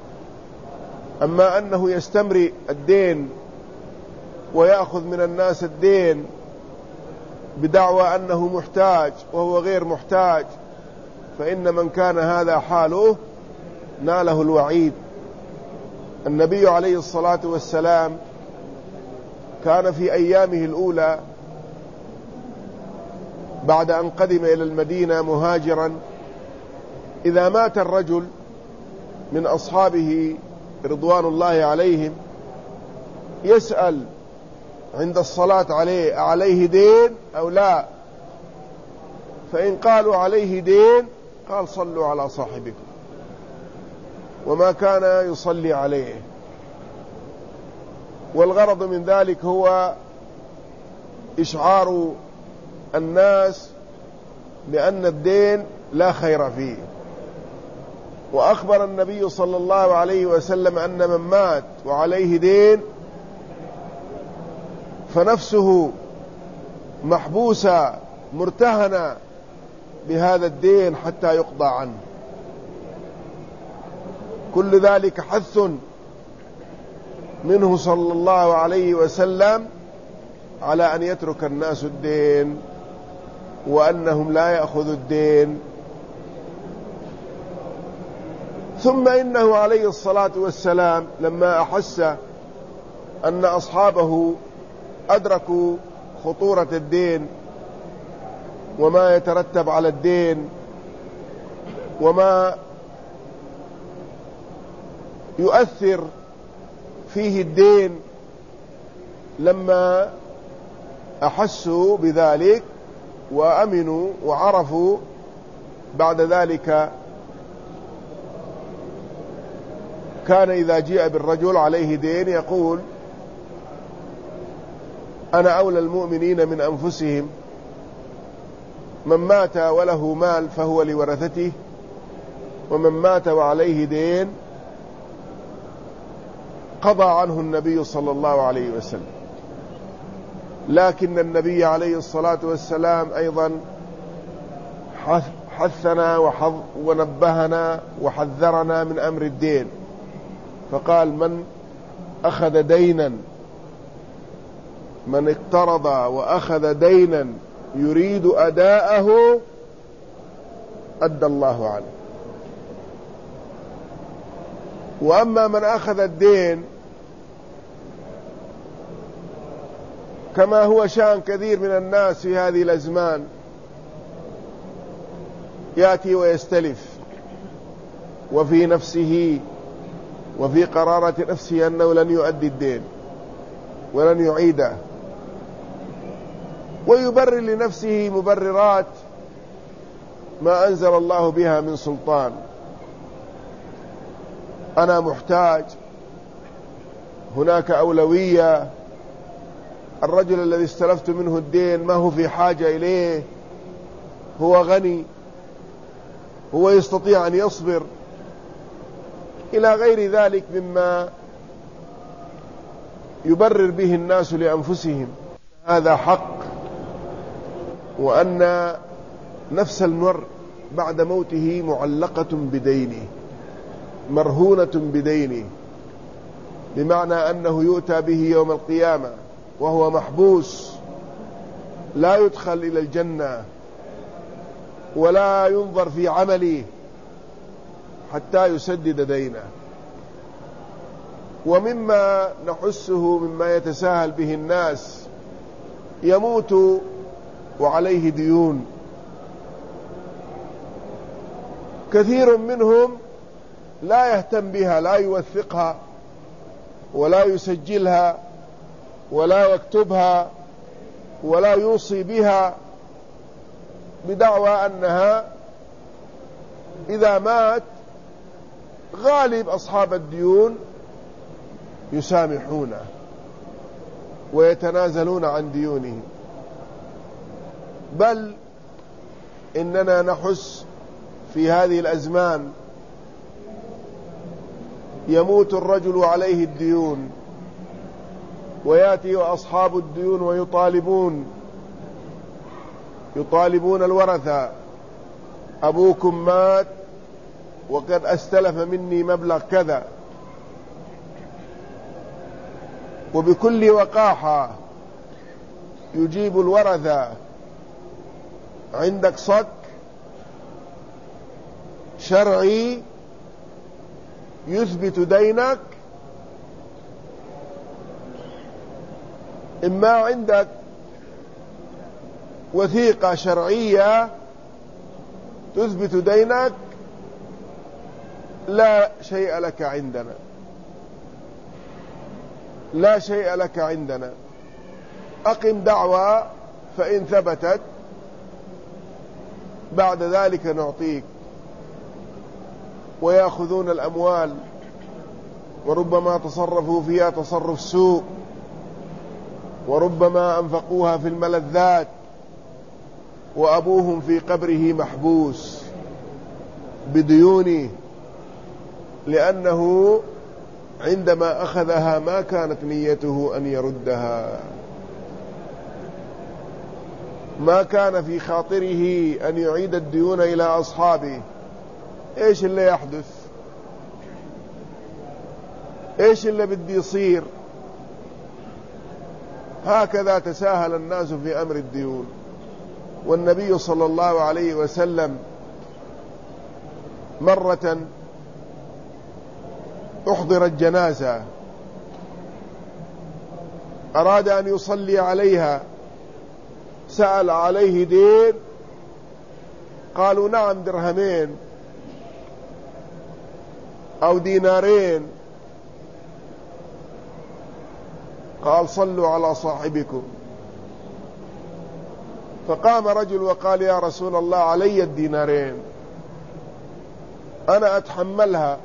أما أنه يستمرئ الدين ويأخذ من الناس الدين بدعوى أنه محتاج وهو غير محتاج، فإن من كان هذا حاله ناله الوعيد. النبي عليه الصلاة والسلام كان في أيامه الأولى بعد أن قدم إلى المدينة مهاجرا، إذا مات الرجل من أصحابه رضوان الله عليهم يسأل عند الصلاة عليه: عليه دين أو لا؟ فإن قالوا عليه دين قال: صلوا على صاحبكم، وما كان يصلي عليه. والغرض من ذلك هو إشعار الناس بأن الدين لا خير فيه. وأخبر النبي صلى الله عليه وسلم أن من مات وعليه دين فنفسه محبوسة مرتهنة بهذا الدين حتى يقضى عنه. كل ذلك حث منه صلى الله عليه وسلم على أن يترك الناس الدين، وأنهم لا يأخذوا الدين. ثم إنه عليه الصلاة والسلام لما أحس أن أصحابه أدركوا خطورة الدين وما يترتب على الدين وما يؤثر فيه الدين، لما أحسوا بذلك وأمنوا وعرفوا بعد ذلك، كان إذا جاء بالرجل عليه دين يقول: أنا أولى المؤمنين من أنفسهم، من مات وله مال فهو لورثته، ومن مات وعليه دين قضى عنه النبي صلى الله عليه وسلم. لكن النبي عليه الصلاة والسلام أيضا حثنا ونبهنا وحذرنا من أمر الدين، فقال: من أخذ دينا من اقترض وأخذ دينا يريد أداءه أدى الله عنه. وأما من أخذ الدين كما هو شأن كثير من الناس في هذه الأزمان، يأتي ويستلف وفي نفسه وفي قرارة نفسه أنه لن يؤدي الدين ولن يعيده، ويبرر لنفسه مبررات ما أنزل الله بها من سلطان: أنا محتاج، هناك أولوية، الرجل الذي استلفت منه الدين ما هو في حاجة إليه، هو غني، هو يستطيع أن يصبر، إلى غير ذلك مما يبرر به الناس لأنفسهم. هذا حق، وأن نفس المرء بعد موته معلقة بدينه، مرهونة بدينه، بمعنى أنه يؤتى به يوم القيامة وهو محبوس، لا يدخل إلى الجنة ولا ينظر في عمله حتى يسدد دينه. ومما نحسه مما يتساهل به الناس: يموت وعليه ديون، كثير منهم لا يهتم بها، لا يوثقها ولا يسجلها ولا يكتبها ولا يوصي بها بدعوى أنها إذا مات غالب أصحاب الديون يسامحونه ويتنازلون عن ديونهم، بل إننا نحس في هذه الأزمان يموت الرجل عليه الديون ويأتي أصحاب الديون ويطالبون يطالبون الورثة: أبوكم مات وقد استلف مني مبلغ كذا. وبكل وقاحة يجيب الورثة: عندك صك شرعي يثبت دينك؟ إما عندك وثيقة شرعية تثبت دينك، لا شيء لك عندنا، لا شيء لك عندنا، أقم دعوى فإن ثبتت بعد ذلك نعطيك. ويأخذون الأموال وربما تصرفوا فيها تصرف سوء، وربما أنفقوها في الملذات، وأبوهم في قبره محبوس بديونه، لأنه عندما أخذها ما كانت نيته أن يردها، ما كان في خاطره أن يعيد الديون إلى أصحابه. إيش اللي يحدث؟ إيش اللي بدي يصير؟ هكذا تساهل الناس في أمر الديون. والنبي صلى الله عليه وسلم مرة أحضرت جنازة، أراد أن يصلي عليها، سأل: عليه دين؟ قالوا: نعم، درهمين أو دينارين. قال: صلوا على صاحبكم. فقام رجل وقال: يا رسول الله، علي الدينارين، أنا أتحملها،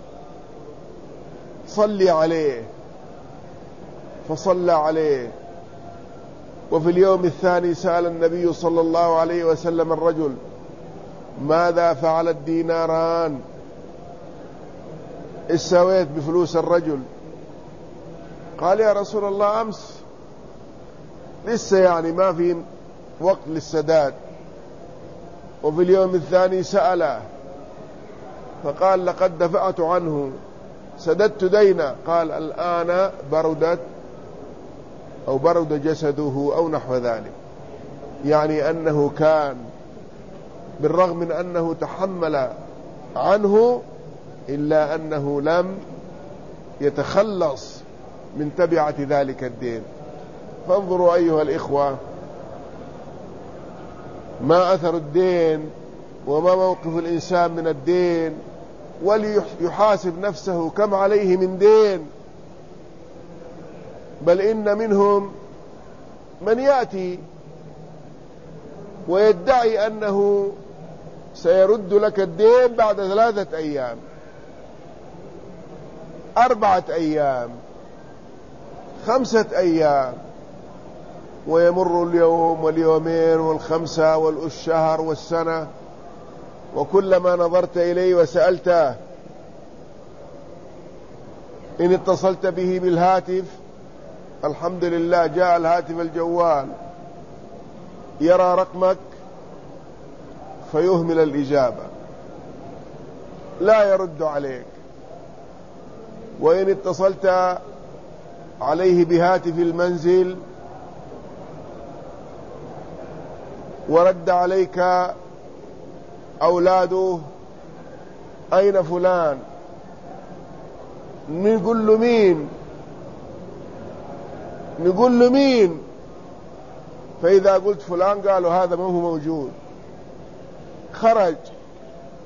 صلي عليه. فصلى عليه. وفي اليوم الثاني سأل النبي صلى الله عليه وسلم الرجل: ماذا فعل الديناران؟ إيش سويت بفلوس الرجل؟ قال: يا رسول الله، أمس لسه يعني ما في وقت للسداد. وفي اليوم الثاني سأله فقال: لقد دفعت عنه، سددت دينه. قال: الآن بردت أو برد جسده أو نحو ذلك، يعني أنه كان بالرغم من أنه تحمل عنه إلا أنه لم يتخلص من تبعة ذلك الدين. فانظروا أيها الإخوة ما أثر الدين وما موقف الإنسان من الدين، وليحاسب نفسه كم عليه من دين. بل إن منهم من يأتي ويدعي أنه سيرد لك الدين بعد ثلاثة أيام، أربعة أيام، خمسة أيام، ويمر اليوم واليومين والخمسة والشهر والسنة، وكلما نظرت إليه وسألته إن اتصلت به بالهاتف، الحمد لله جاء الهاتف الجوال يرى رقمك فيهمل الإجابة، لا يرد عليك. وإن اتصلت عليه بهاتف المنزل ورد عليك أولاده: أين فلان؟ نقول له مين؟ نقول له مين؟ فإذا قلت فلان قالوا هذا ما هو موجود، خرج،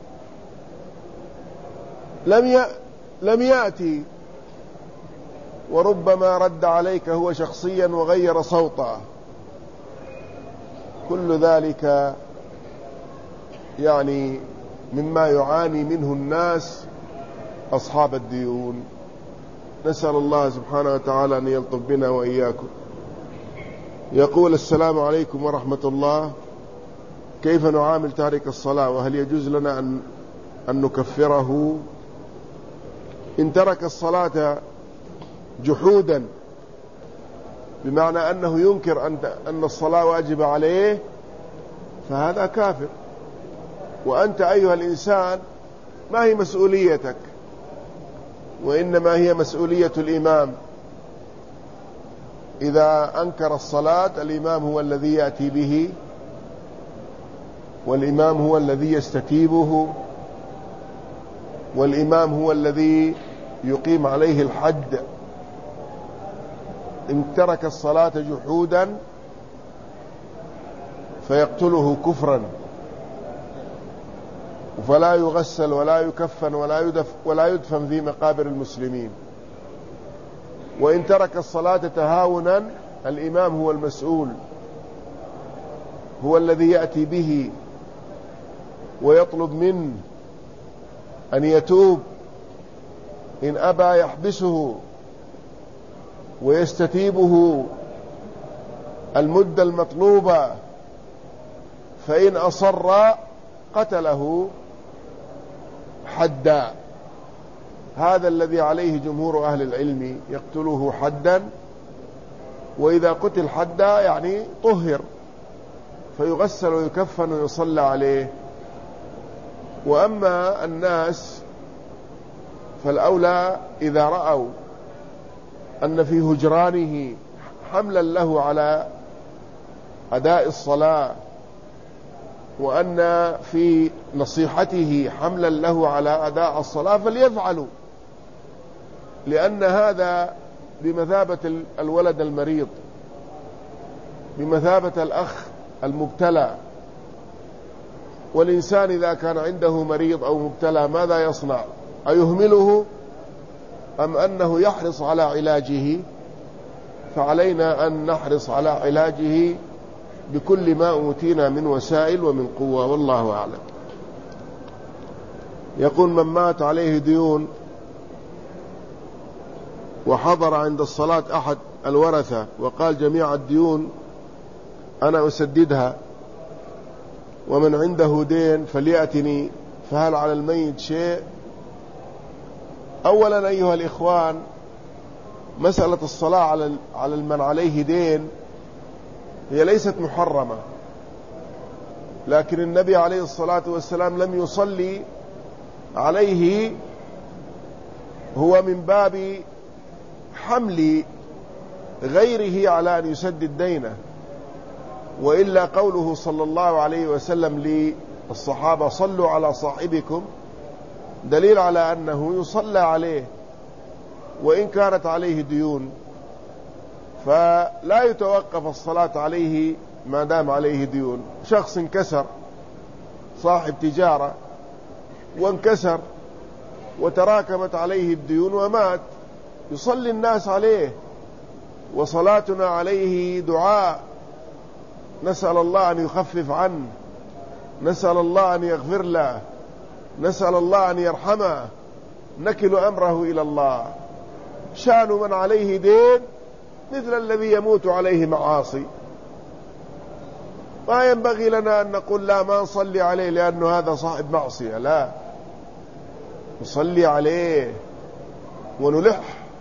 لم ي... لم يأتي. وربما رد عليك هو شخصيا وغير صوته. كل ذلك يعني مما يعاني منه الناس أصحاب الديون. نسأل الله سبحانه وتعالى أن يلطف بنا وإياكم. يقول: السلام عليكم ورحمة الله، كيف نعامل تارك الصلاة، وهل يجوز لنا أن, أن نكفره؟ إن ترك الصلاة جحودا بمعنى أنه ينكر أن الصلاة واجبة عليه فهذا كافر. وأنت أيها الإنسان ما هي مسؤوليتك، وإنما هي مسؤولية الإمام. إذا أنكر الصلاة الإمام هو الذي يأتي به، والإمام هو الذي يستتيبه، والإمام هو الذي يقيم عليه الحد. إن ترك الصلاة جحودا فيقتله كفرا، فلا يغسل ولا يكفن ولا يدف ولا يدفن في مقابر المسلمين. وإن ترك الصلاة تهاونا الإمام هو المسؤول، هو الذي يأتي به ويطلب منه أن يتوب. إن أبى يحبسه ويستتيبه المدة المطلوبة، فإن أصر قتله حدا. هذا الذي عليه جمهور أهل العلم، يقتله حدا، وإذا قتل حدا يعني طهر فيغسل ويكفن ويصلى عليه. وأما الناس فالأولى إذا رأوا أن في هجرانه حملا له على أداء الصلاة، وأن في نصيحته حملا له على أداء الصلاة فليفعلوا، لأن هذا بمثابة الولد المريض، بمثابة الأخ المبتلى. والإنسان إذا كان عنده مريض أو مبتلى ماذا يصنع؟ أيهمله أم أنه يحرص على علاجه؟ فعلينا أن نحرص على علاجه بكل ما أوتينا من وسائل ومن قوة، والله أعلم. يقول: من مات عليه ديون وحضر عند الصلاة أحد الورثة وقال جميع الديون أنا أسددها، ومن عنده دين فليأتني، فهل على الميت شيء؟ أولا أيها الإخوان، مسألة الصلاة على على من عليه دين هي ليست محرمة، لكن النبي عليه الصلاة والسلام لم يصلي عليه، هو من باب حمل غيره على أن يسدد دينه. وإلا قوله صلى الله عليه وسلم للصحابة صلوا على صاحبكم دليل على أنه يصلى عليه وإن كانت عليه ديون، فلا يتوقف الصلاة عليه ما دام عليه ديون. شخص انكسر، صاحب تجارة وانكسر وتراكمت عليه الديون ومات، يصلي الناس عليه، وصلاتنا عليه دعاء، نسأل الله أن يخفف عنه، نسأل الله أن يغفر له، نسأل الله أن يرحمه، نكل أمره إلى الله. شأن من عليه دين مثل الذي يموت عليه معاصي. ما ينبغي لنا أن نقول لا ما نصلي عليه لأنه هذا صاحب معصية، لا، نصلي عليه ونلح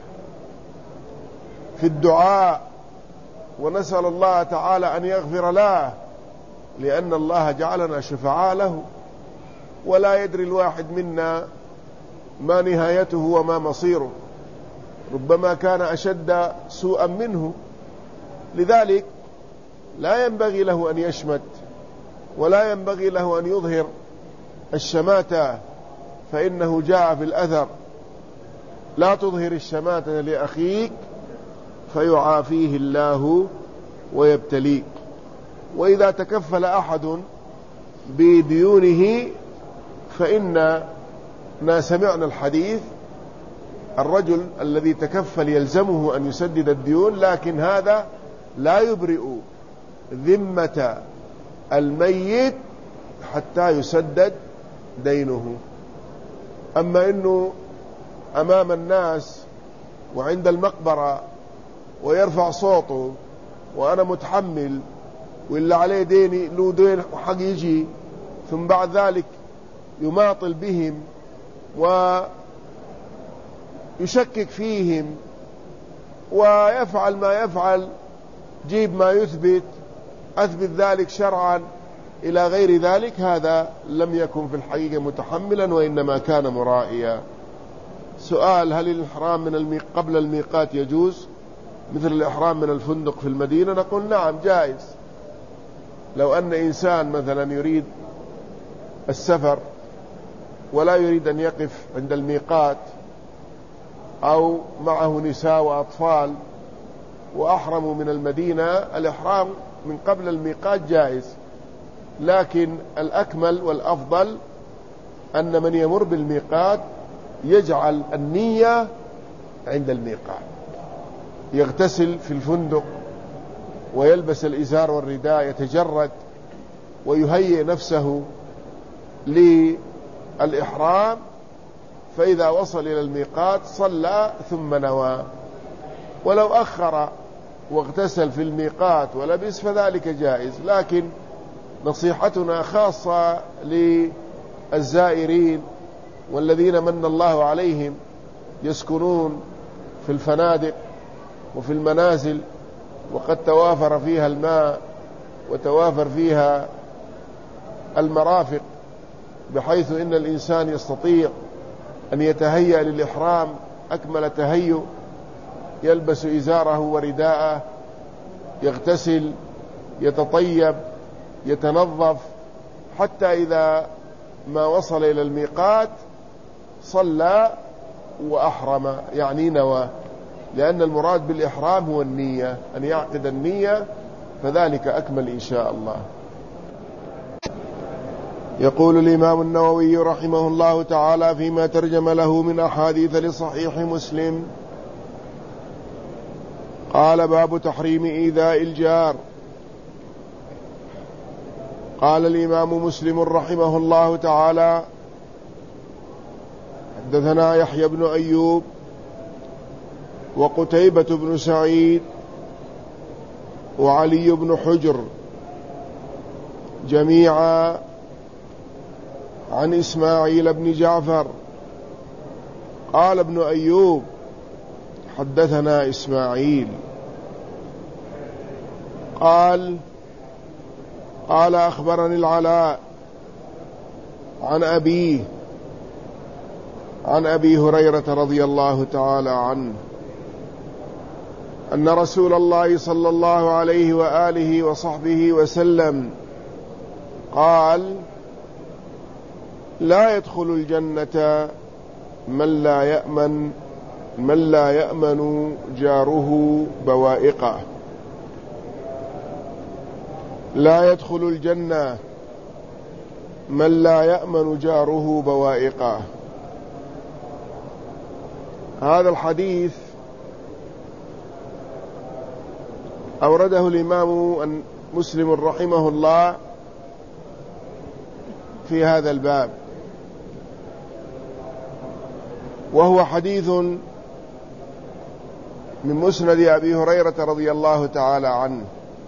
في الدعاء ونسأل الله تعالى أن يغفر له، لأن الله جعلنا شفعاء له، ولا يدري الواحد منا ما نهايته وما مصيره، ربما كان أشد سوءا منه. لذلك لا ينبغي له أن يشمت، ولا ينبغي له أن يظهر الشماتة، فإنه جاء في الأثر لا تظهر الشماتة لأخيك فيعافيه الله ويبتليك. وإذا تكفل أحد بديونه فإننا سمعنا الحديث الرجل الذي تكفل يلزمه أن يسدد الديون، لكن هذا لا يبرئ ذمة الميت حتى يسدد دينه. أما إنه أمام الناس وعند المقبرة ويرفع صوته وأنا متحمل واللي عليه ديني له دين وحق يجي، ثم بعد ذلك يماطل بهم ويشكك فيهم ويفعل ما يفعل، جيب ما يثبت، أثبت ذلك شرعا إلى غير ذلك، هذا لم يكن في الحقيقة متحملا وإنما كان مرائيا. سؤال: هل الإحرام من الميق... قبل الميقات يجوز مثل الإحرام من الفندق في المدينة؟ نقول نعم جائز. لو أن إنسان مثلا يريد السفر ولا يريد أن يقف عند الميقات أو معه نساء وأطفال وأحرموا من المدينة، الإحرام من قبل الميقات جائز، لكن الأكمل والأفضل أن من يمر بالميقات يجعل النية عند الميقات، يغتسل في الفندق ويلبس الإزار والرداء، يتجرد ويهيئ نفسه للإحرام، فإذا وصل إلى الميقات صلى ثم نوى. ولو أخر واغتسل في الميقات ولبس فذلك جائز، لكن نصيحتنا خاصة للزائرين والذين من الله عليهم يسكنون في الفنادق وفي المنازل وقد توافر فيها الماء وتوافر فيها المرافق، بحيث إن الإنسان يستطيع أن يتهيأ للإحرام أكمل تهيؤ، يلبس إزاره ورداءه، يغتسل، يتطيب، يتنظف، حتى إذا ما وصل إلى الميقات صلى وأحرم، يعني نوى، لأن المراد بالإحرام هو النية، أن يعقد النية، فذلك أكمل إن شاء الله. يقول الإمام النووي رحمه الله تعالى فيما ترجم له من أحاديث لصحيح مسلم، قال: باب تحريم إيذاء الجار. قال الإمام مسلم رحمه الله تعالى: حدثنا يحيى بن أيوب وقتيبة بن سعيد وعلي بن حجر جميعا عن إسماعيل بن جعفر. قال ابن أيوب: حدثنا إسماعيل. قال قال أخبرني العلاء عن أبيه عن أبي هريرة رضي الله تعالى عنه أن رسول الله صلى الله عليه وآله وصحبه وسلم قال: لا يدخل الجنة من لا يأمن من لا يأمن جاره بوائقه. لا يدخل الجنة من لا يأمن جاره بوائقه. هذا الحديث أورده الإمام مسلم رحمه الله في هذا الباب، وهو حديث من مسند أبي هريرة رضي الله تعالى عنه،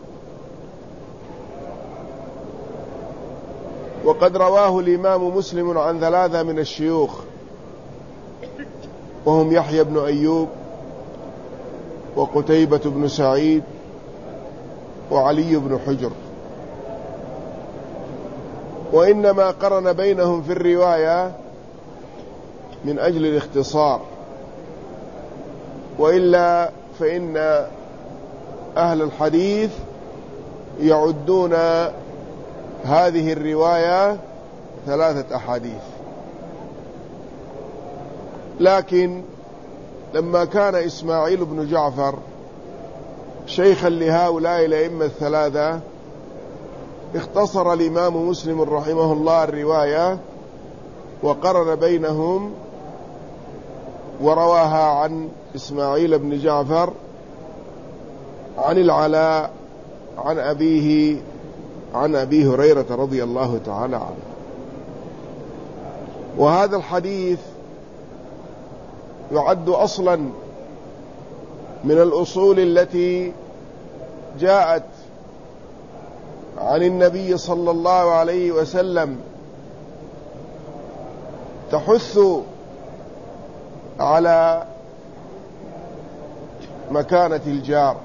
وقد رواه الإمام مسلم عن ثلاثة من الشيوخ، وهم يحيى بن أيوب وقتيبة بن سعيد وعلي بن حجر، وإنما قرن بينهم في الرواية من أجل الاختصار، وإلا فإن أهل الحديث يعدون هذه الرواية ثلاثة أحاديث، لكن لما كان إسماعيل بن جعفر شيخا لهؤلاء الأئمة الثلاثة اختصر الإمام مسلم رحمه الله الرواية وقرن بينهم ورواها عن إسماعيل بن جعفر عن العلاء عن أبيه عن أبي هريرة رضي الله تعالى عنه. وهذا الحديث يعد أصلا من الأصول التي جاءت عن النبي صلى الله عليه وسلم تحث على مكانة الجار،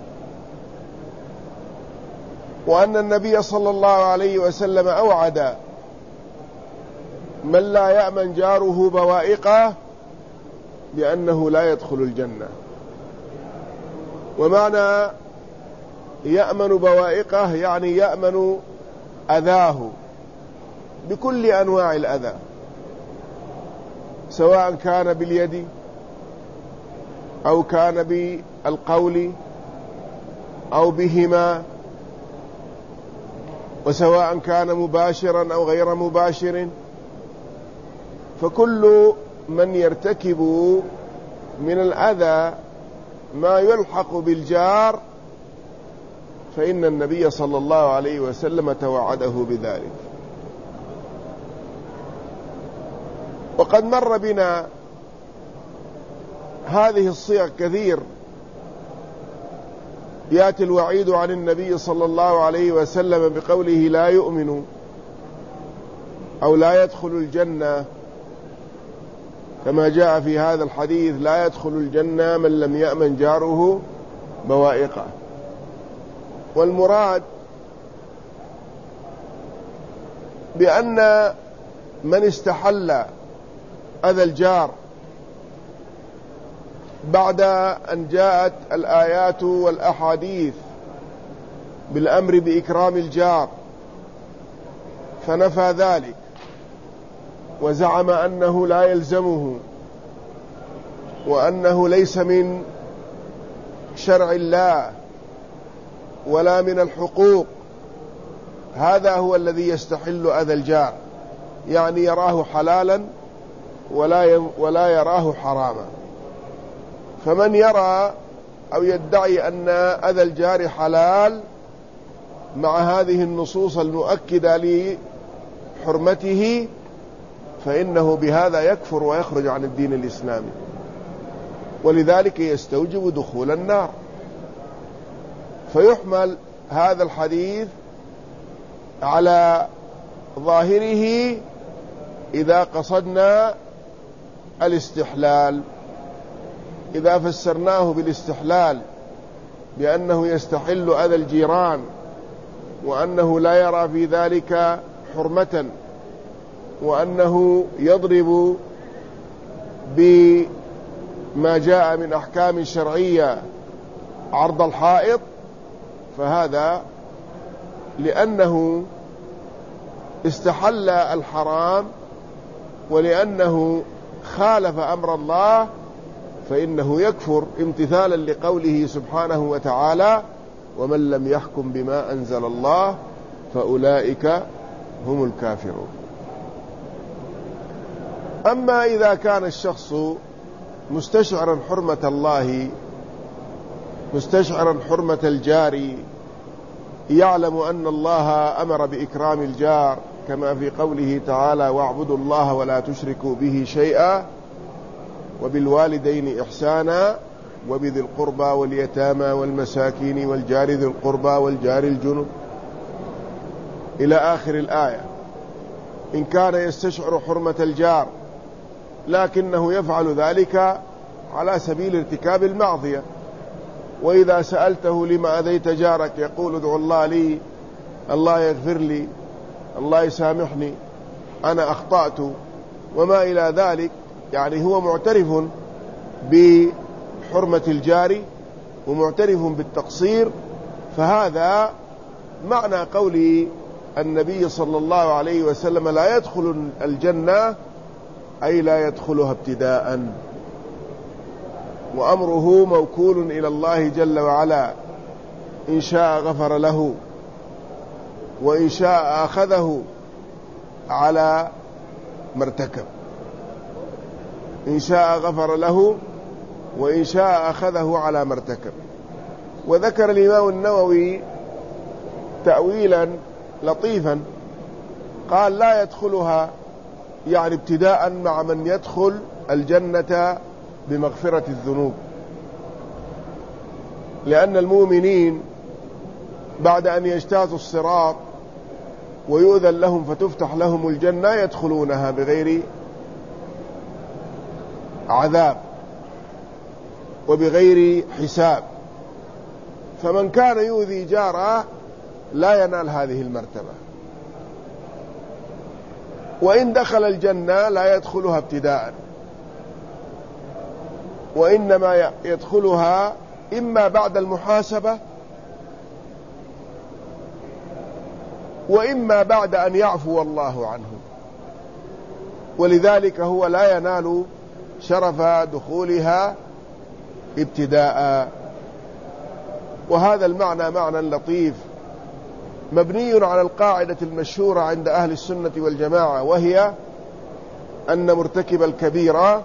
وأن النبي صلى الله عليه وسلم أوعد من لا يأمن جاره بوائقه بأنه لا يدخل الجنة. ومعنى يأمن بوائقه يعني يأمن أذاه بكل أنواع الأذى، سواء كان باليد أو كان بالقول أو بهما، وسواء كان مباشرا أو غير مباشر. فكل من يرتكب من الأذى ما يلحق بالجار فإن النبي صلى الله عليه وسلم توعده بذلك. وقد مر بنا هذه الصيغ كثير يأتي الوعيد عن النبي صلى الله عليه وسلم بقوله لا يؤمن أو لا يدخل الجنة، كما جاء في هذا الحديث لا يدخل الجنة من لم يأمن جاره بوائقه. والمراد بأن من استحل أذى الجار بعد أن جاءت الآيات والأحاديث بالأمر بإكرام الجار فنفى ذلك وزعم أنه لا يلزمه وأنه ليس من شرع الله ولا من الحقوق، هذا هو الذي يستحل أذى الجار، يعني يراه حلالا ولا ولا يراه حراما. فمن يرى أو يدعي أن أذى الجار حلال مع هذه النصوص المؤكدة لحرمته فإنه بهذا يكفر ويخرج عن الدين الإسلامي، ولذلك يستوجب دخول النار. فيحمل هذا الحديث على ظاهره إذا قصدنا الاستحلال، إذا فسرناه بالاستحلال بأنه يستحل أذى الجيران وأنه لا يرى في ذلك حرمة، وأنه يضرب بما جاء من أحكام شرعية عرض الحائط، فهذا لأنه استحل الحرام ولأنه خالف أمر الله فإنه يكفر امتثالا لقوله سبحانه وتعالى ومن لم يحكم بما أنزل الله فأولئك هم الكافرون. أما إذا كان الشخص مستشعرا حرمة الله، مستشعرا حرمة الجار، يعلم أن الله أمر بإكرام الجار كما في قوله تعالى واعبدوا الله ولا تشركوا به شيئا وبالوالدين إحسانا وبذي القربى واليتامى والمساكين والجار ذي القربى والجار الجنب إلى آخر الآية. إن كان يستشعر حرمة الجار لكنه يفعل ذلك على سبيل ارتكاب المعصية، وإذا سألته لما أذيت جارك يقول ادعو الله لي، الله يغفر لي، الله يسامحني، أنا أخطأت وما إلى ذلك، يعني هو معترف بحرمة الجار ومعترف بالتقصير. فهذا معنى قول النبي صلى الله عليه وسلم لا يدخل الجنة، أي لا يدخلها ابتداء، وأمره موكول إلى الله جل وعلا، إن شاء غفر له وإن شاء أخذه على ما ارتكب. إن شاء غفر له وإن شاء أخذه على ما ارتكب. وذكر الإمام النووي تأويلا لطيفا، قال لا يدخلها يعني ابتداء مع من يدخل الجنة بمغفرة الذنوب، لأن المؤمنين بعد أن يجتازوا الصراط ويؤذن لهم فتفتح لهم الجنة يدخلونها بغير عذاب وبغير حساب، فمن كان يؤذي جاره لا ينال هذه المرتبة، وإن دخل الجنة لا يدخلها ابتداء، وإنما يدخلها إما بعد المحاسبة وإما بعد أن يعفو الله عنه، ولذلك هو لا ينال شرف دخولها ابتداء. وهذا المعنى معنى لطيف مبني على القاعدة المشهورة عند أهل السنة والجماعة، وهي أن مرتكب الكبيرة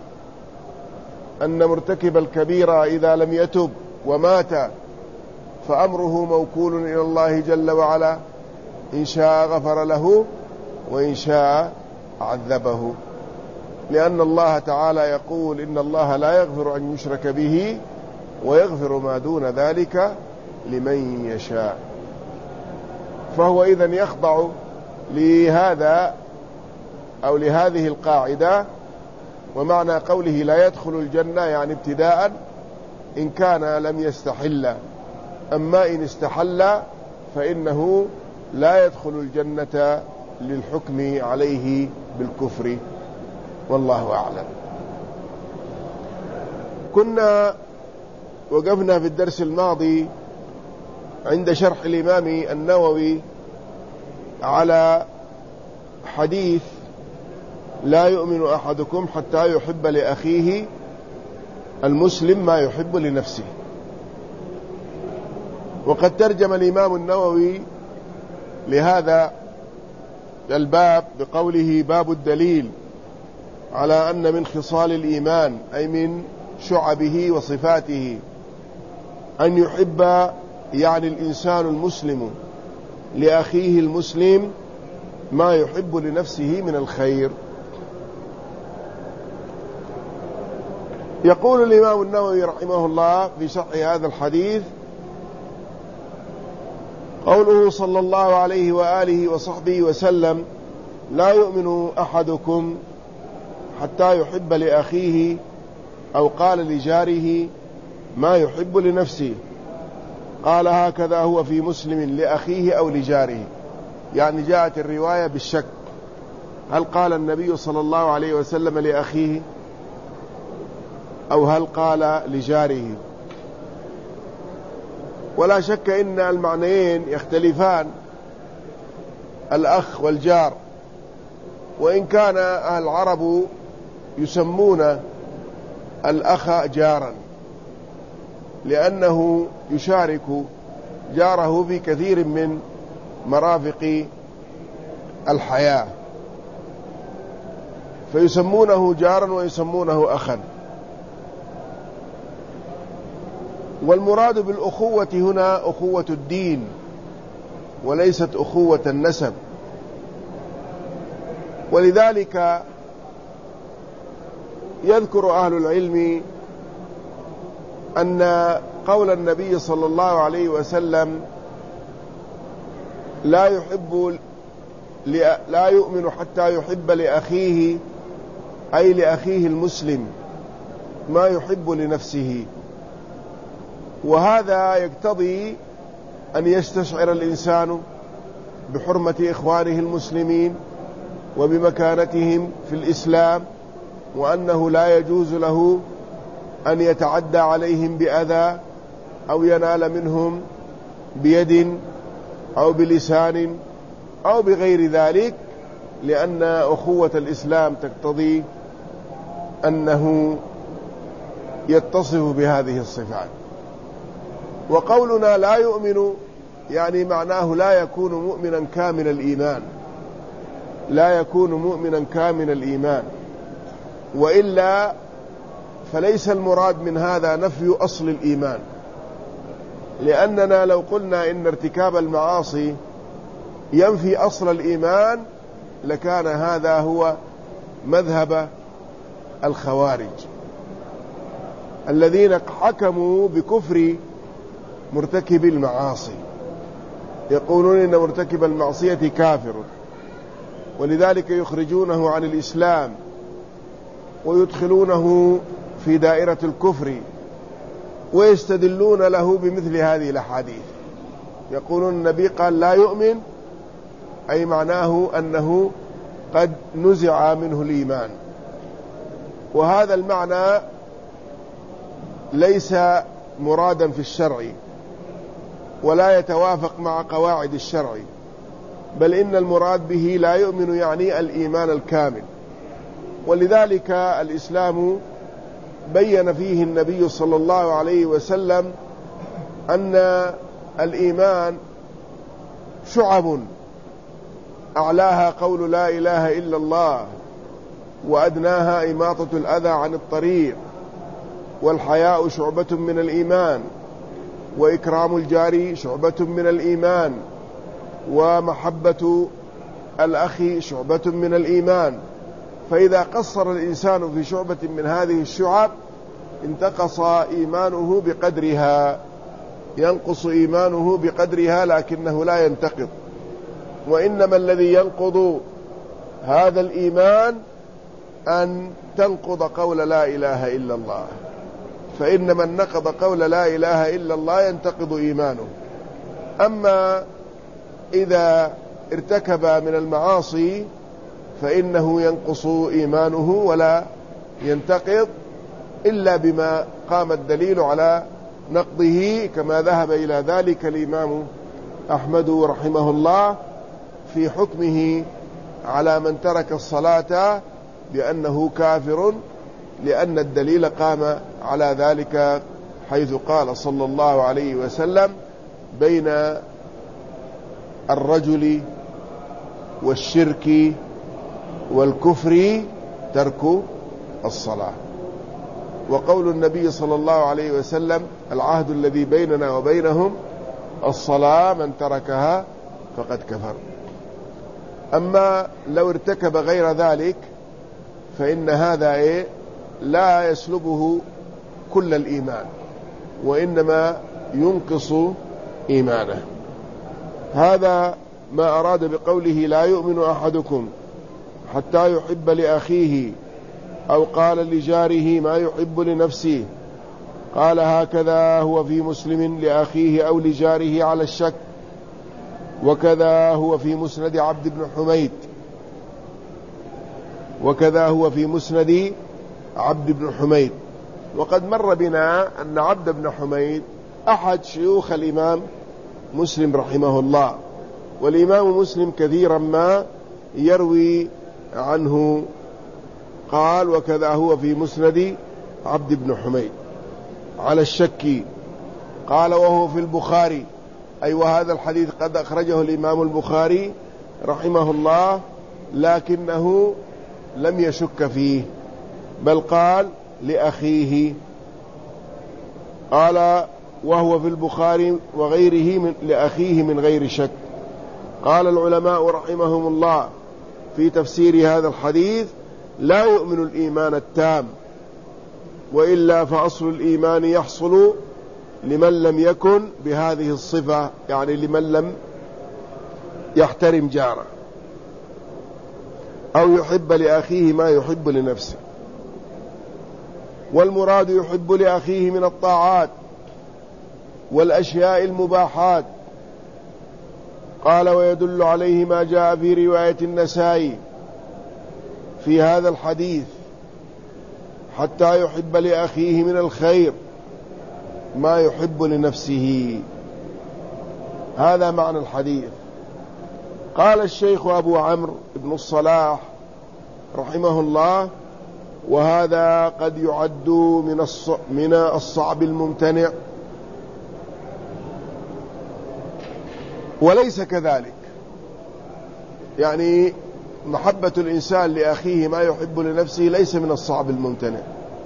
أن مرتكب الكبيرة إذا لم يتب ومات فأمره موكول إلى الله جل وعلا، إن شاء غفر له وإن شاء عذبه، لأن الله تعالى يقول إن الله لا يغفر أن يشرك به ويغفر ما دون ذلك لمن يشاء. فهو إذن يخضع لهذا أو لهذه القاعدة. ومعنى قوله لا يدخل الجنة يعني ابتداء إن كان لم يستحل، أما إن استحل فإنه لا يدخل الجنة للحكم عليه بالكفر، والله أعلم. كنا وقفنا في الدرس الماضي عند شرح الإمام النووي على حديث لا يؤمن أحدكم حتى يحب لأخيه المسلم ما يحب لنفسه. وقد ترجم الإمام النووي لهذا الباب بقوله باب الدليل على أن من خصال الإيمان أي من شعبه وصفاته أن يحب يعني الإنسان المسلم لأخيه المسلم ما يحب لنفسه من الخير. يقول الإمام النووي رحمه الله في شرح هذا الحديث قوله صلى الله عليه وآله وصحبه وسلم لا يؤمن أحدكم حتى يحب لأخيه أو قال لجاره ما يحب لنفسه، قال هكذا هو في مسلم لأخيه أو لجاره، يعني جاءت الرواية بالشك، هل قال النبي صلى الله عليه وسلم لأخيه أو هل قال لجاره؟ ولا شك إن المعنيين يختلفان، الأخ والجار، وإن كان العرب يسمون الأخ جارا لأنه يشارك جاره في كثير من مرافق الحياة، فيسمونه جارا ويسمونه أخا. والمراد بالأخوة هنا أخوة الدين وليست أخوة النسب، ولذلك يذكر أهل العلم أن قول النبي صلى الله عليه وسلم لا يحب لا يؤمن حتى يحب لأخيه أي لأخيه المسلم ما يحب لنفسه، وهذا يقتضي أن يستشعر الإنسان بحرمة إخوانه المسلمين وبمكانتهم في الإسلام، وأنه لا يجوز له أن يتعدى عليهم بأذى أو ينال منهم بيد أو بلسان أو بغير ذلك، لأن أخوة الإسلام تقتضي أنه يتصف بهذه الصفات. وقولنا لا يؤمن يعني معناه لا يكون مؤمنا كامل الإيمان، لا يكون مؤمنا كامل الإيمان، وإلا فليس المراد من هذا نفي أصل الإيمان، لأننا لو قلنا إن ارتكاب المعاصي ينفي أصل الإيمان لكان هذا هو مذهب الخوارج الذين حكموا بكفر مرتكب المعاصي، يقولون إن مرتكب المعصية كافر، ولذلك يخرجونه عن الإسلام ويدخلونه في دائرة الكفر، ويستدلون له بمثل هذه الأحاديث. يقولون النبي قال لا يؤمن، أي معناه أنه قد نزع منه الإيمان، وهذا المعنى ليس مرادا في الشرع ولا يتوافق مع قواعد الشرع، بل إن المراد به لا يؤمن يعني الإيمان الكامل. ولذلك الإسلام بين فيه النبي صلى الله عليه وسلم أن الإيمان شعب، أعلاها قول لا إله إلا الله، وأدناها إماطة الأذى عن الطريق، والحياء شعبة من الإيمان، وإكرام الجار شعبة من الإيمان، ومحبة الأخ شعبة من الإيمان. فإذا قصر الإنسان في شعبة من هذه الشعب انتقص إيمانه بقدرها، ينقص إيمانه بقدرها لكنه لا ينتقض. وإنما الذي ينقض هذا الإيمان أن تنقض قول لا إله إلا الله، فإن من نقض قول لا إله إلا الله ينتقض إيمانه. أما إذا ارتكب من المعاصي فإنه ينقص إيمانه ولا ينتقض إلا بما قام الدليل على نقضه، كما ذهب إلى ذلك الإمام أحمد رحمه الله في حكمه على من ترك الصلاة بأنه كافر، لأن الدليل قام على ذلك، حيث قال صلى الله عليه وسلم بين الرجل والشرك والكفر ترك الصلاة. وقول النبي صلى الله عليه وسلم العهد الذي بيننا وبينهم الصلاة، من تركها فقد كفر. أما لو ارتكب غير ذلك فإن هذا إيه لا يسلبه كل الإيمان، وإنما ينقص إيمانه. هذا ما أراد بقوله لا يؤمن أحدكم حتى يحب لأخيه أو قال لجاره ما يحب لنفسه. قال هكذا هو في مسلم لأخيه أو لجاره على الشك، وكذا هو في مسند عبد بن حميد وكذا هو في مسند عبد بن حميد. وقد مر بنا أن عبد بن حميد أحد شيوخ الإمام مسلم رحمه الله، والإمام مسلم كثيرا ما يروي عنه. قال وكذا هو في مسند عبد بن حميد على الشك. قال وهو في البخاري، أي وهذا الحديث قد أخرجه الإمام البخاري رحمه الله، لكنه لم يشك فيه، بل قال لأخيه. قال وهو في البخاري وغيره من لأخيه من غير شك. قال العلماء رحمهم الله في تفسير هذا الحديث لا يؤمن الإيمان التام، وإلا فأصل الإيمان يحصل لمن لم يكن بهذه الصفة، يعني لمن لم يحترم جاره أو يحب لأخيه ما يحب لنفسه. والمراد يحب لأخيه من الطاعات والأشياء المباحات. قال ويدل عليه ما جاء في رواية النسائي في هذا الحديث حتى يحب لأخيه من الخير ما يحب لنفسه. هذا معنى الحديث. قال الشيخ أبو عمرو بن الصلاح رحمه الله وهذا قد يعد من من الصعب الممتنع، وليس كذلك. يعني محبة الإنسان لأخيه ما يحب لنفسه ليس من الصعب الممتنع،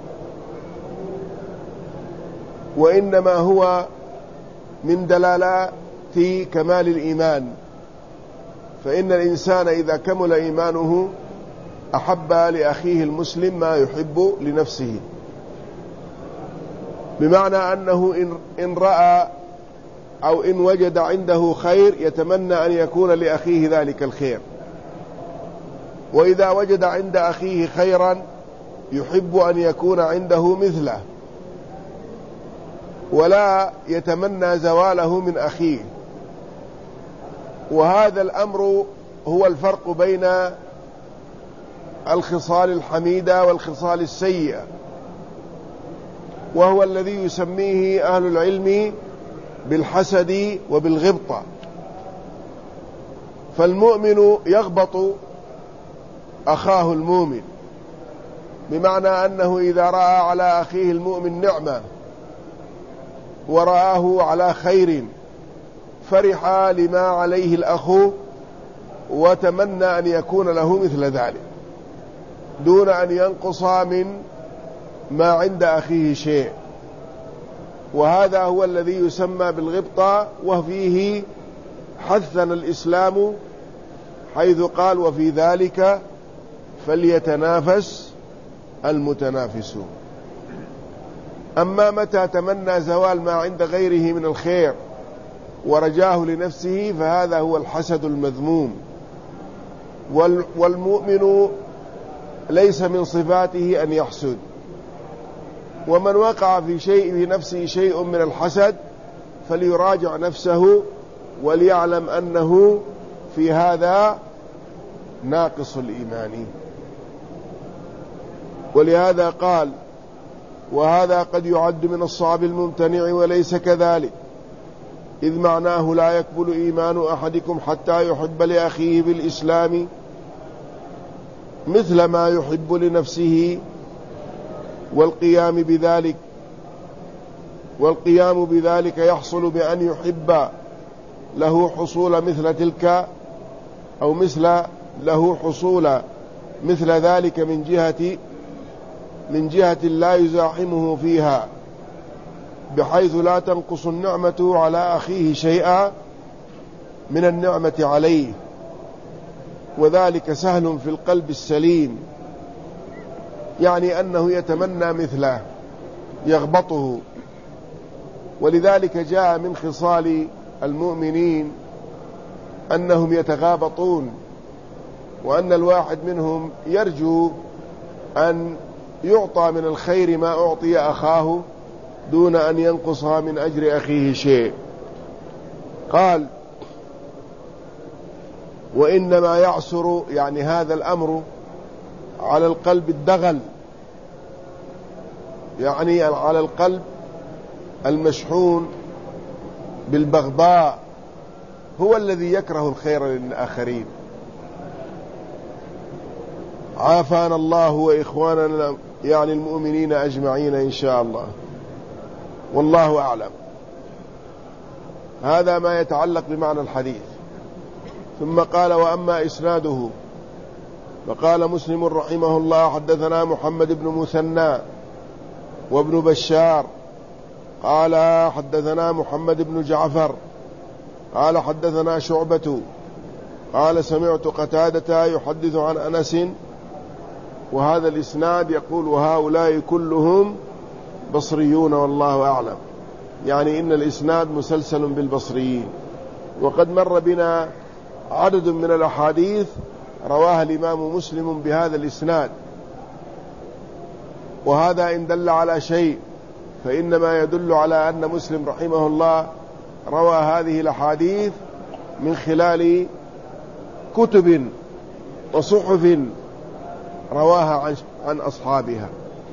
وإنما هو من دلالات كمال الإيمان، فإن الإنسان إذا كمل إيمانه أحب لأخيه المسلم ما يحب لنفسه، بمعنى أنه إن رأى أو إن وجد عنده خير يتمنى أن يكون لأخيه ذلك الخير، وإذا وجد عند أخيه خيرا يحب أن يكون عنده مثله، ولا يتمنى زواله من أخيه. وهذا الأمر هو الفرق بين الخصال الحميدة والخصال السيئة، وهو الذي يسميه أهل العلم بالحسد وبالغبطة. فالمؤمن يغبط أخاه المؤمن، بمعنى أنه إذا رأى على أخيه المؤمن نعمة ورآه على خير فرح لما عليه الأخ وتمنى أن يكون له مثل ذلك دون أن ينقص من ما عند أخيه شيء، وهذا هو الذي يسمى بالغبطة. وفيه حثنا الإسلام حيث قال وفي ذلك فليتنافس المتنافسون. أما متى تمنى زوال ما عند غيره من الخير ورجاه لنفسه فهذا هو الحسد المذموم، والمؤمن ليس من صفاته أن يحسد. ومن وقع في شيء في نفسه شيء من الحسد فليراجع نفسه وليعلم أنه في هذا ناقص الإيمان. ولهذا قال وهذا قد يعد من الصعب الممتنع وليس كذلك، إذ معناه لا يكمل إيمان أحدكم حتى يحب لأخيه بالإسلام مثل ما يحب لنفسه، والقيام بذلك والقيام بذلك يحصل بأن يحب له حصول مثل تلك أو مثل له حصول مثل ذلك من جهة من جهة لا يزاحمه فيها، بحيث لا تنقص النعمة على أخيه شيئا من النعمة عليه، وذلك سهل في القلب السليم، يعني أنه يتمنى مثله يغبطه. ولذلك جاء من خصال المؤمنين أنهم يتغابطون، وأن الواحد منهم يرجو أن يعطى من الخير ما أعطي أخاه دون أن ينقص من أجر أخيه شيء. قال وإنما يعسر يعني هذا الأمر على القلب الدغل، يعني على القلب المشحون بالبغضاء، هو الذي يكره الخير للآخرين. عافانا الله وإخواننا يعني المؤمنين أجمعين إن شاء الله، والله أعلم. هذا ما يتعلق بمعنى الحديث. ثم قال وأما إسناده فقال مسلم رحمه الله حدثنا محمد بن مثنى وابن بشار قال حدثنا محمد بن جعفر قال حدثنا شعبة قال سمعت قتادة يحدث عن أنس، وهذا الإسناد يقول وهؤلاء كلهم بصريون والله أعلم، يعني إن الإسناد مسلسل بالبصريين. وقد مر بنا عدد من الأحاديث رواها الإمام مسلم بهذا الإسناد، وهذا إن دل على شيء فإنما يدل على أن مسلم رحمه الله روى هذه الأحاديث من خلال كتب وصحف رواها عن, عن أصحابها.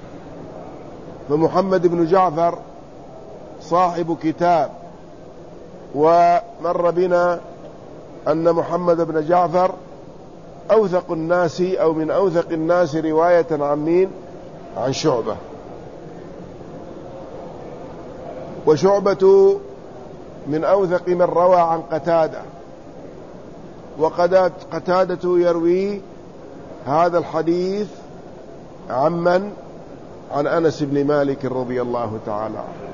فمحمد بن جعفر صاحب كتاب، ومر بنا أن محمد بن جعفر أوثق الناس أو من أوثق الناس رواية عن مين؟ عن شعبة. وشعبة من أوثق من روى عن قتادة، وقد قتادة يروي هذا الحديث عمن؟ عن أنس بن مالك رضي الله تعالى عنه.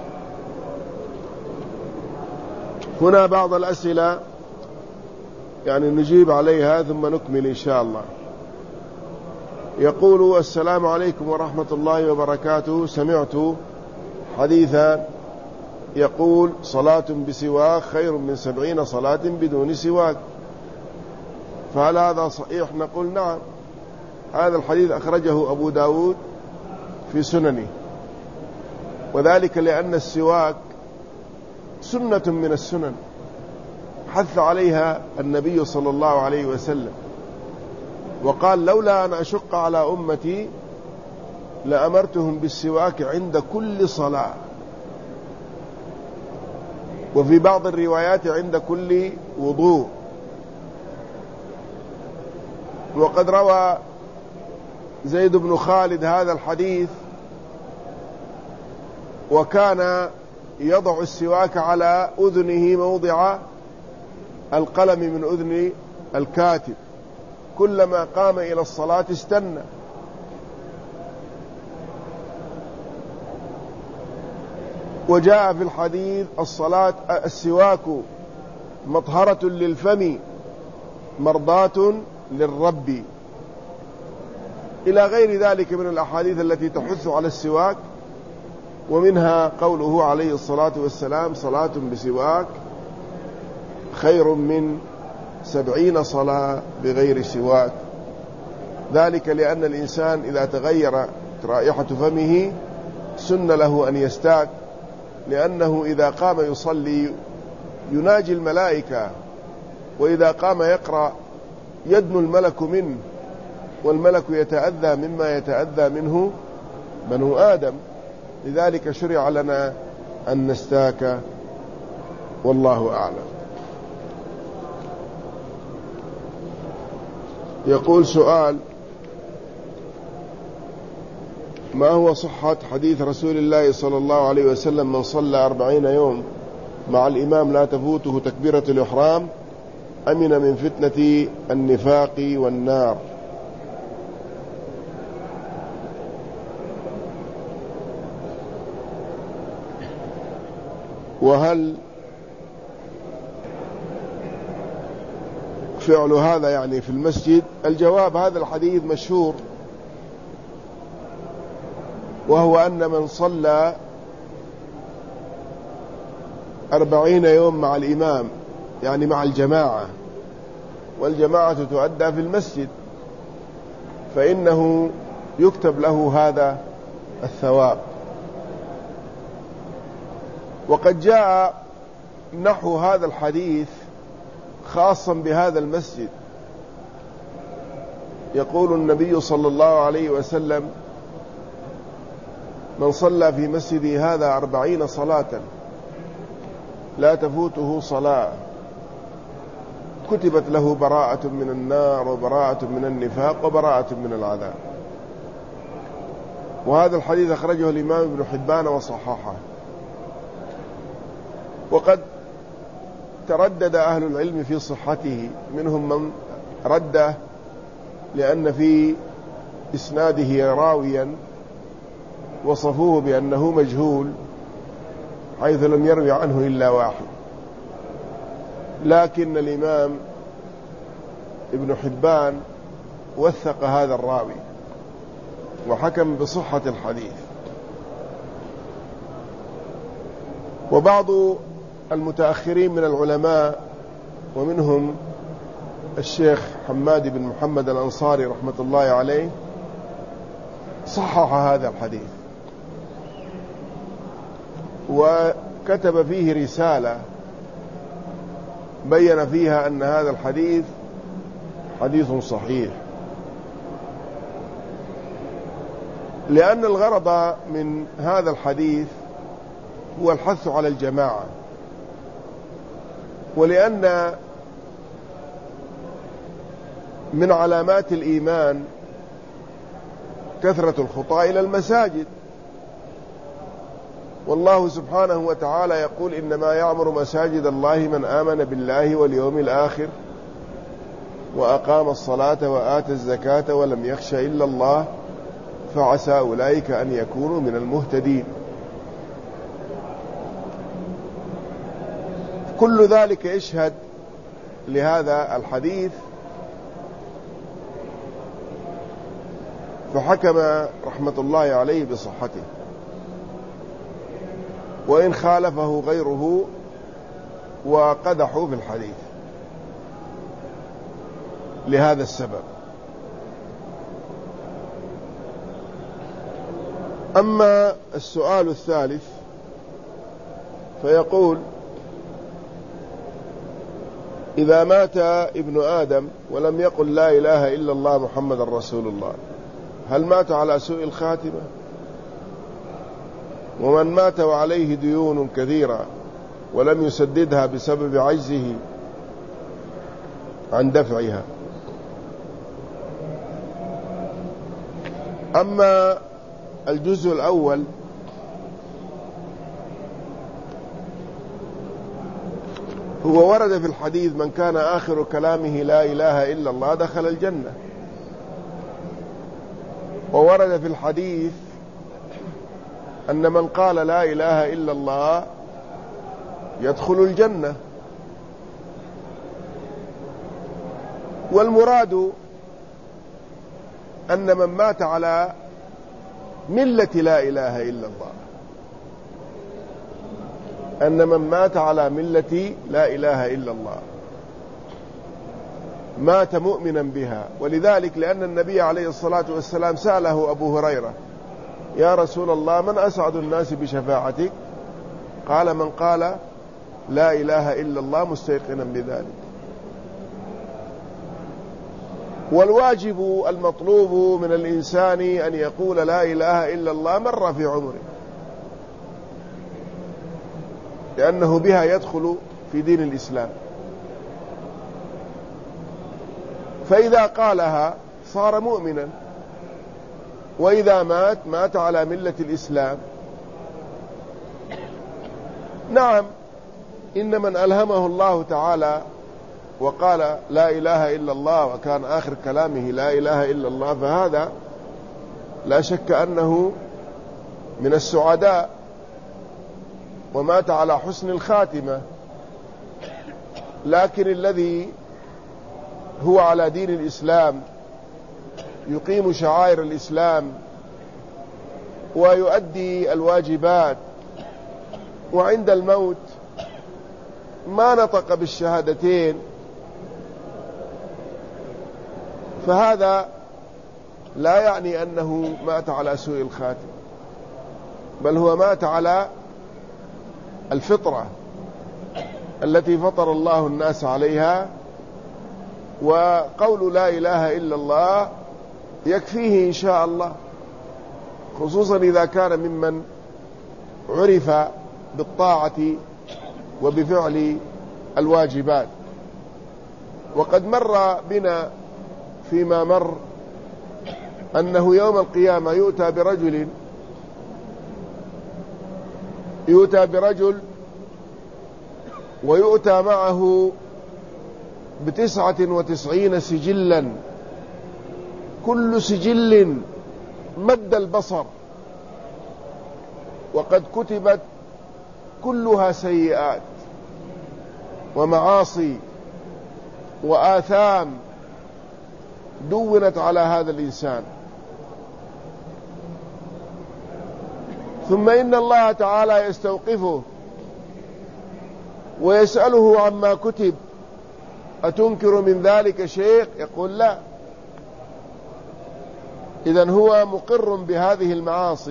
هنا بعض الأسئلة يعني نجيب عليها ثم نكمل إن شاء الله. يقول: السلام عليكم ورحمة الله وبركاته. سمعت حديثا يقول: صلاة بسواك خير من سبعين صلاة بدون سواك، فهل هذا صحيح؟ نقول: نعم، هذا الحديث أخرجه أبو داود في سننه، وذلك لأن السواك سنة من السنن حث عليها النبي صلى الله عليه وسلم، وقال: لولا أن أشق على أمتي لأمرتهم بالسواك عند كل صلاة، وفي بعض الروايات عند كل وضوء. وقد روى زيد بن خالد هذا الحديث، وكان يضع السواك على أذنه موضع القلم من أذن الكاتب، كلما قام إلى الصلاة استنى. وجاء في الحديث: الصلاة السواك مطهرة للفم مرضاة للرب، إلى غير ذلك من الأحاديث التي تحث على السواك. ومنها قوله عليه الصلاة والسلام: صلاة بسواك خير من سبعين صلاة بغير سواك، ذلك لأن الإنسان إذا تغير رائحة فمه سن له أن يستاك، لأنه إذا قام يصلي يناجي الملائكة، وإذا قام يقرأ يدنو الملك منه، والملك يتأذى مما يتأذى منه بنو آدم، لذلك شرع لنا أن نستاك، والله أعلم. يقول سؤال: ما هو صحة حديث رسول الله صلى الله عليه وسلم: من صلى أربعين يوم مع الإمام لا تفوته تكبيرة الإحرام أمن من فتنة النفاق والنار؟ وهل فعل هذا يعني في المسجد؟ الجواب: هذا الحديث مشهور، وهو أن من صلى أربعين يوم مع الإمام يعني مع الجماعة، والجماعة تؤدى في المسجد، فإنه يكتب له هذا الثواب. وقد جاء نحو هذا الحديث خاصا بهذا المسجد، يقول النبي صلى الله عليه وسلم: من صلى في مسجدي هذا أربعين صلاة لا تفوته صلاة كتبت له براءة من النار وبراءة من النفاق وبراءة من العذاب. وهذا الحديث أخرجه الإمام ابن حبان وصححه. وقد تردد أهل العلم في صحته، منهم من رده لأن في إسناده راويا وصفوه بأنه مجهول، حيث لم يروي عنه إلا واحد، لكن الإمام ابن حبان وثق هذا الراوي وحكم بصحة الحديث. وبعض المتأخرين من العلماء ومنهم الشيخ حماد بن محمد الأنصاري رحمة الله عليه صحح هذا الحديث، وكتب فيه رسالة بين فيها أن هذا الحديث حديث صحيح، لأن الغرض من هذا الحديث هو الحث على الجماعة، ولأن من علامات الإيمان كثرة الخطى إلى المساجد، والله سبحانه وتعالى يقول: إنما يعمر مساجد الله من آمن بالله واليوم الآخر وأقام الصلاة وآتى الزكاة ولم يخش إلا الله فعسى أولئك أن يكونوا من المهتدين. كل ذلك يشهد لهذا الحديث، فحكم رحمة الله عليه بصحته، وإن خالفه غيره وقدحوا في الحديث لهذا السبب. أما السؤال الثالث فيقول: إذا مات ابن آدم ولم يقل لا إله إلا الله محمد رسول الله، هل مات على سوء الخاتمة؟ ومن مات وعليه ديون كثيرة ولم يسددها بسبب عجزه عن دفعها. أما الجزء الأول هو ورد في الحديث: من كان آخر كلامه لا إله إلا الله دخل الجنة. وورد في الحديث أن من قال لا إله إلا الله يدخل الجنة. والمراد أن من مات على ملة لا إله إلا الله، أن من مات على ملة لا إله إلا الله مات مؤمنا بها. ولذلك لأن النبي عليه الصلاة والسلام سأله أبو هريرة: يا رسول الله، من أسعد الناس بشفاعتك؟ قال: من قال لا إله إلا الله مستيقنا بذلك. والواجب المطلوب من الإنسان أن يقول لا إله إلا الله مرة في عمره، لأنه بها يدخل في دين الإسلام. فإذا قالها صار مؤمنا، وإذا مات مات على ملة الإسلام. نعم، إن من ألهمه الله تعالى وقال لا إله إلا الله وكان آخر كلامه لا إله إلا الله، فهذا لا شك أنه من السعداء ومات على حسن الخاتمة. لكن الذي هو على دين الإسلام يقيم شعائر الإسلام ويؤدي الواجبات، وعند الموت ما نطق بالشهادتين، فهذا لا يعني أنه مات على سوء الخاتم، بل هو مات على الفطرة التي فطر الله الناس عليها. وقول لا إله إلا الله يكفيه إن شاء الله، خصوصا إذا كان ممن عرف بالطاعة وبفعل الواجبات. وقد مر بنا فيما مر أنه يوم القيامة يؤتى برجل يؤتى برجل ويؤتى معه بتسعة وتسعين سجلا، كل سجل مد البصر، وقد كتبت كلها سيئات ومعاصي وآثام دونت على هذا الإنسان. ثم إن الله تعالى يستوقفه ويسأله عما كتب: أتنكر من ذلك شيء؟ يقول لا. إذن هو مقر بهذه المعاصي،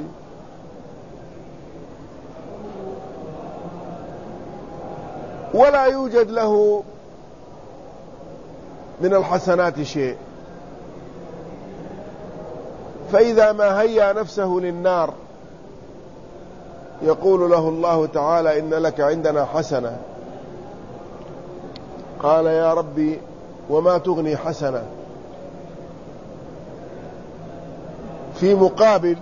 ولا يوجد له من الحسنات شيء. فإذا ما هيأ نفسه للنار يقول له الله تعالى: إن لك عندنا حسنة. قال: يا ربي وما تغني حسنة في مقابل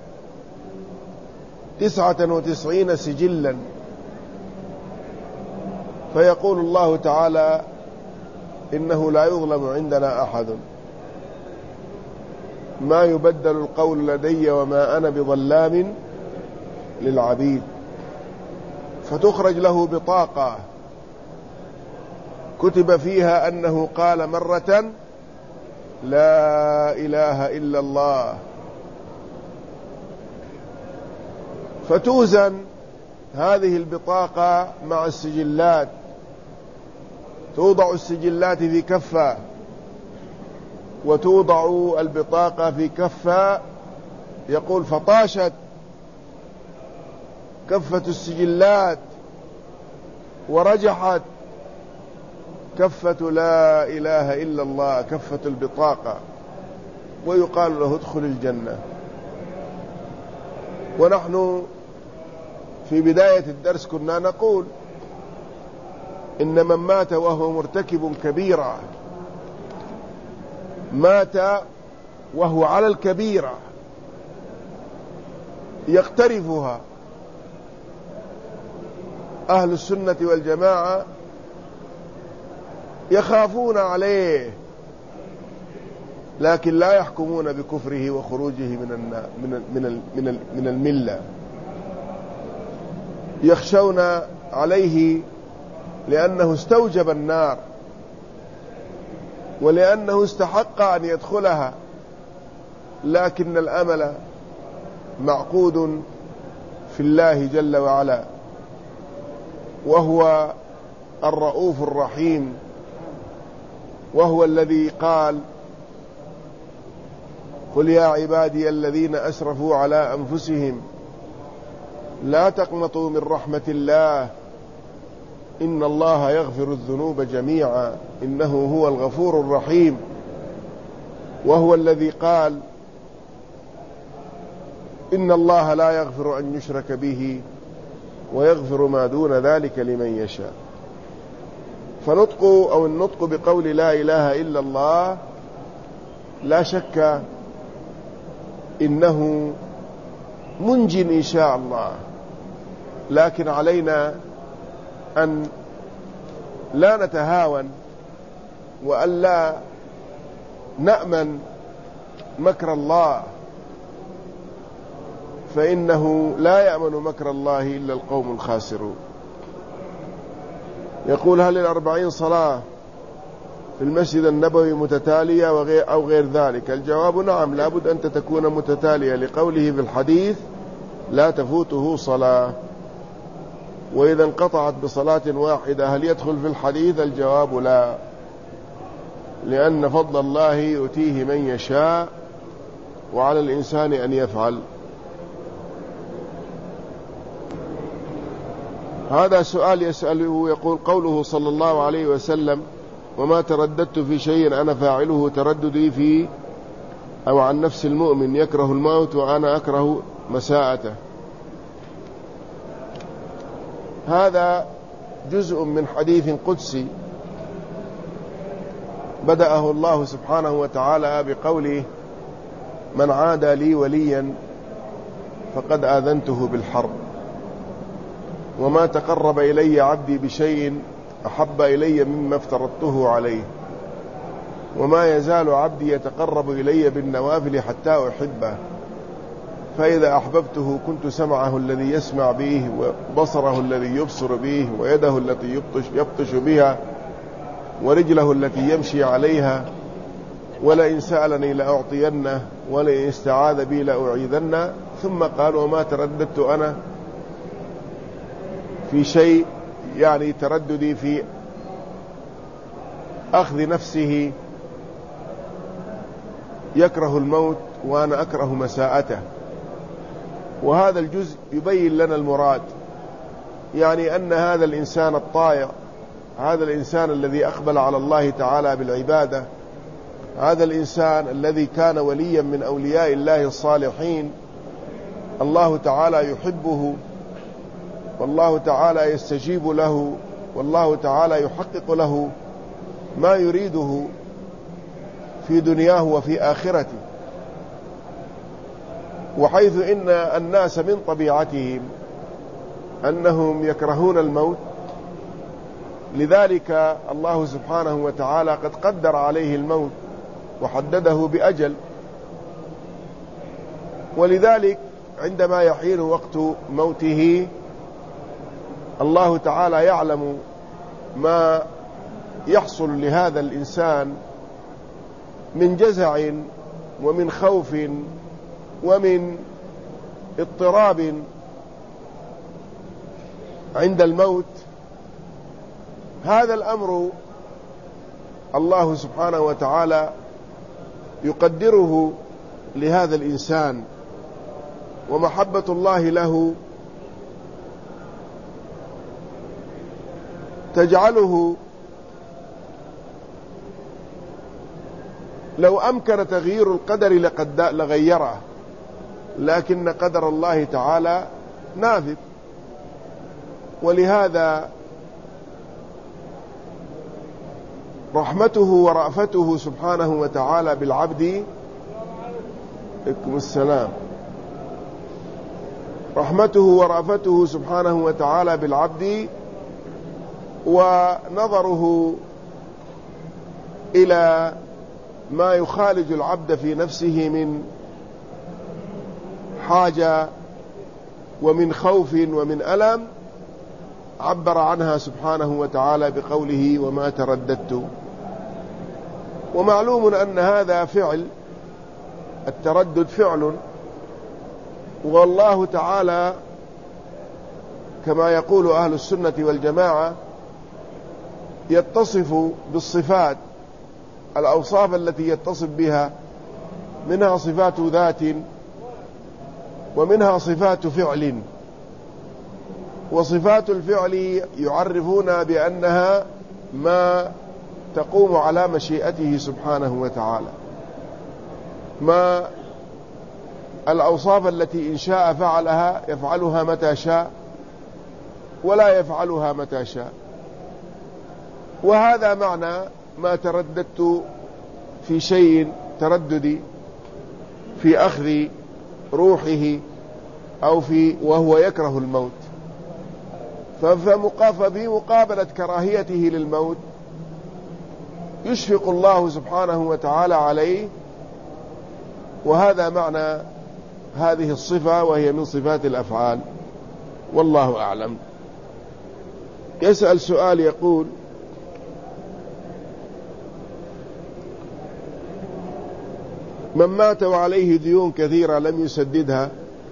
تسعة وتسعين سجلا؟ فيقول الله تعالى: إنه لا يظلم عندنا أحد، ما يبدل القول لدي وما أنا بظلام للعبيد. فتخرج له بطاقة كتب فيها أنه قال مرة لا إله إلا الله، فتوزن هذه البطاقة مع السجلات، توضع السجلات في كفة وتوضع البطاقة في كفة، يقول فطاشت كفة السجلات ورجحت كفة لا إله إلا الله، كفة البطاقة، ويقال له ادخل الجنة. ونحن في بداية الدرس كنا نقول إن من مات وهو مرتكب كبيرة، مات وهو على الكبيرة يقترفها، أهل السنة والجماعة يخافون عليه لكن لا يحكمون بكفره وخروجه من من من من الملة، يخشون عليه لأنه استوجب النار ولأنه استحق أن يدخلها، لكن الأمل معقود في الله جل وعلا، وهو الرؤوف الرحيم، وهو الذي قال قل يا عبادي الذين أسرفوا على أنفسهم لا تقنطوا من رحمة الله إن الله يغفر الذنوب جميعا إنه هو الغفور الرحيم، وهو الذي قال إن الله لا يغفر أن يشرك به ويغفر ما دون ذلك لمن يشاء. فنطق أو النطق بقول لا إله إلا الله لا شك إنه منج إن شاء الله، لكن علينا أن لا نتهاون وأن لا نأمن مكر الله، فإنه لا يأمن مكر الله إلا القوم الخاسرون. يقول هل الأربعين صلاة في المسجد النبوي متتالية أو غير ذلك؟ الجواب نعم، لابد أن تكون متتالية لقوله في الحديث لا تفوته صلاة. وإذا انقطعت بصلاة واحدة هل يدخل في الحديث؟ الجواب لا، لأن فضل الله يؤتيه من يشاء وعلى الإنسان أن يفعل. هذا سؤال يسأله، يقول قوله صلى الله عليه وسلم وما ترددت في شيء أنا فاعله ترددي في أو عن نفس المؤمن يكره الموت وأنا أكره مساءته، هذا جزء من حديث قدسي بدأه الله سبحانه وتعالى بقوله من عادى لي وليا فقد آذنته بالحرب، وما تقرب إلي عبدي بشيء أحب إلي مما افترضته عليه، وما يزال عبدي يتقرب إلي بالنوافل حتى أحبه، فإذا أحببته كنت سمعه الذي يسمع به وبصره الذي يبصر به ويده التي يبطش, يبطش بها ورجله التي يمشي عليها، ولئن سألني لأعطينه ولئن استعاذ بي لأعيذنه. ثم قال وما ترددت أنا في شيء، يعني ترددي في أخذ نفسه يكره الموت وأنا أكره مساءته. وهذا الجزء يبين لنا المراد، يعني أن هذا الإنسان الطائع، هذا الإنسان الذي أقبل على الله تعالى بالعبادة، هذا الإنسان الذي كان وليا من أولياء الله الصالحين، الله تعالى يحبه والله تعالى يستجيب له والله تعالى يحقق له ما يريده في دنياه وفي آخرته. وحيث إن الناس من طبيعتهم أنهم يكرهون الموت لذلك الله سبحانه وتعالى قد قدر عليه الموت وحدده بأجل، ولذلك عندما يحين وقت موته الله تعالى يعلم ما يحصل لهذا الإنسان من جزع ومن خوف ومن اضطراب عند الموت. هذا الأمر الله سبحانه وتعالى يقدره لهذا الإنسان، ومحبة الله له تجعله لو أمكن تغيير القدر لقد لغيره، لكن قدر الله تعالى نافذ. ولهذا رحمته ورأفته سبحانه وتعالى بالعبد عليكم السلام رحمته ورأفته سبحانه وتعالى بالعبد ونظره إلى ما يخالج العبد في نفسه من حاجة ومن خوف ومن ألم عبر عنها سبحانه وتعالى بقوله وما ترددت. ومعلوم أن هذا فعل، التردد فعل، والله تعالى كما يقول أهل السنة والجماعة يتصف بالصفات، الأوصاف التي يتصف بها منها صفات ذات ومنها صفات فعل. وصفات الفعل يعرفون بأنها ما تقوم على مشيئته سبحانه وتعالى، ما الأوصاف التي إن شاء فعلها يفعلها متى شاء ولا يفعلها متى شاء. وهذا معنى ما ترددت في شيء ترددي في أخذ روحه أو في وهو يكره الموت. ففي مقابلة كراهيته للموت يشفق الله سبحانه وتعالى عليه، وهذا معنى هذه الصفة، وهي من صفات الأفعال، والله أعلم. يسأل سؤال يقول: من مات وعليه ديون كثيرة لم يسددها؟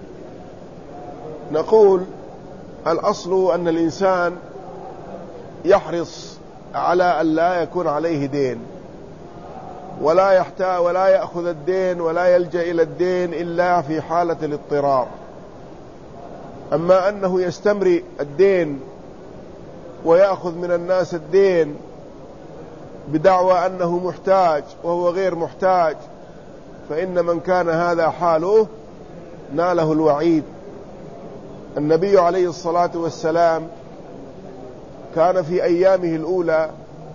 نقول الأصل أن الإنسان يحرص على أن لا يكون عليه دين، ولا يحتاج ولا يأخذ الدين ولا يلجأ إلى الدين إلا في حالة الاضطرار. أما أنه يستمرئ الدين ويأخذ من الناس الدين بدعوى أنه محتاج وهو غير محتاج، فإن من كان هذا حاله ناله الوعيد. النبي عليه الصلاة والسلام كان في أيامه الأولى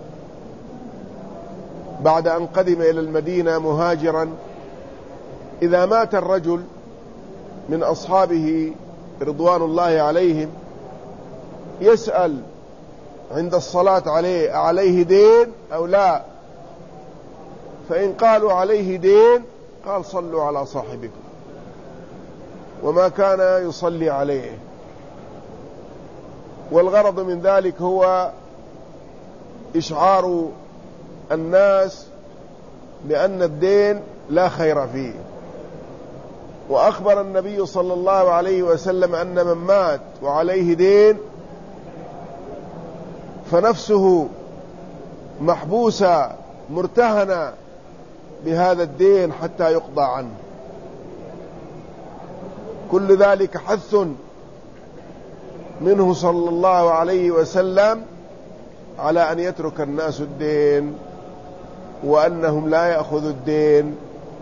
بعد أن قدم إلى المدينة مهاجرا، إذا مات الرجل من أصحابه رضوان الله عليهم يسأل عند الصلاة عليه: عليه دين أو لا؟ فإن قالوا عليه دين قال: صلوا على صاحبكم. وما كان يصلي عليه. والغرض من ذلك هو إشعار الناس بأن الدين لا خير فيه. وأخبر النبي صلى الله عليه وسلم أن من مات وعليه دين فنفسه محبوسة مرتهنة بهذا الدين حتى يقضى عنه. كل ذلك حث منه صلى الله عليه وسلم على أن يترك الناس الدين، وأنهم لا يأخذوا الدين.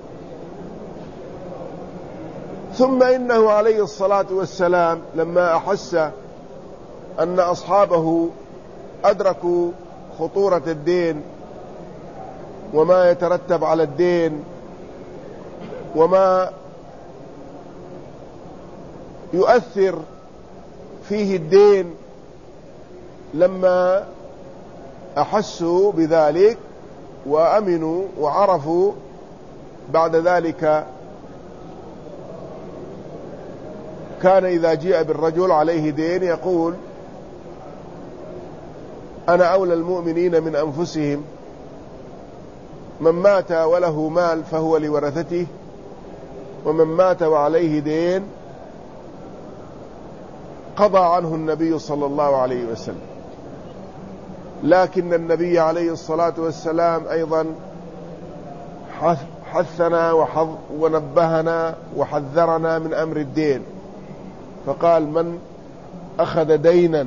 ثم إنه عليه الصلاة والسلام لما أحس أن أصحابه أدركوا خطورة الدين وما يترتب على الدين وما يؤثر فيه الدين، لما أحسوا بذلك وأمنوا وعرفوا بعد ذلك. كان إذا جاء بالرجل عليه دين يقول: أنا أولى المؤمنين من أنفسهم، من مات وله مال فهو لورثته، ومن مات وعليه دين قضى عنه النبي صلى الله عليه وسلم. لكن النبي عليه الصلاة والسلام أيضا حثنا ونبهنا وحذرنا من أمر الدين، فقال: من أخذ دينا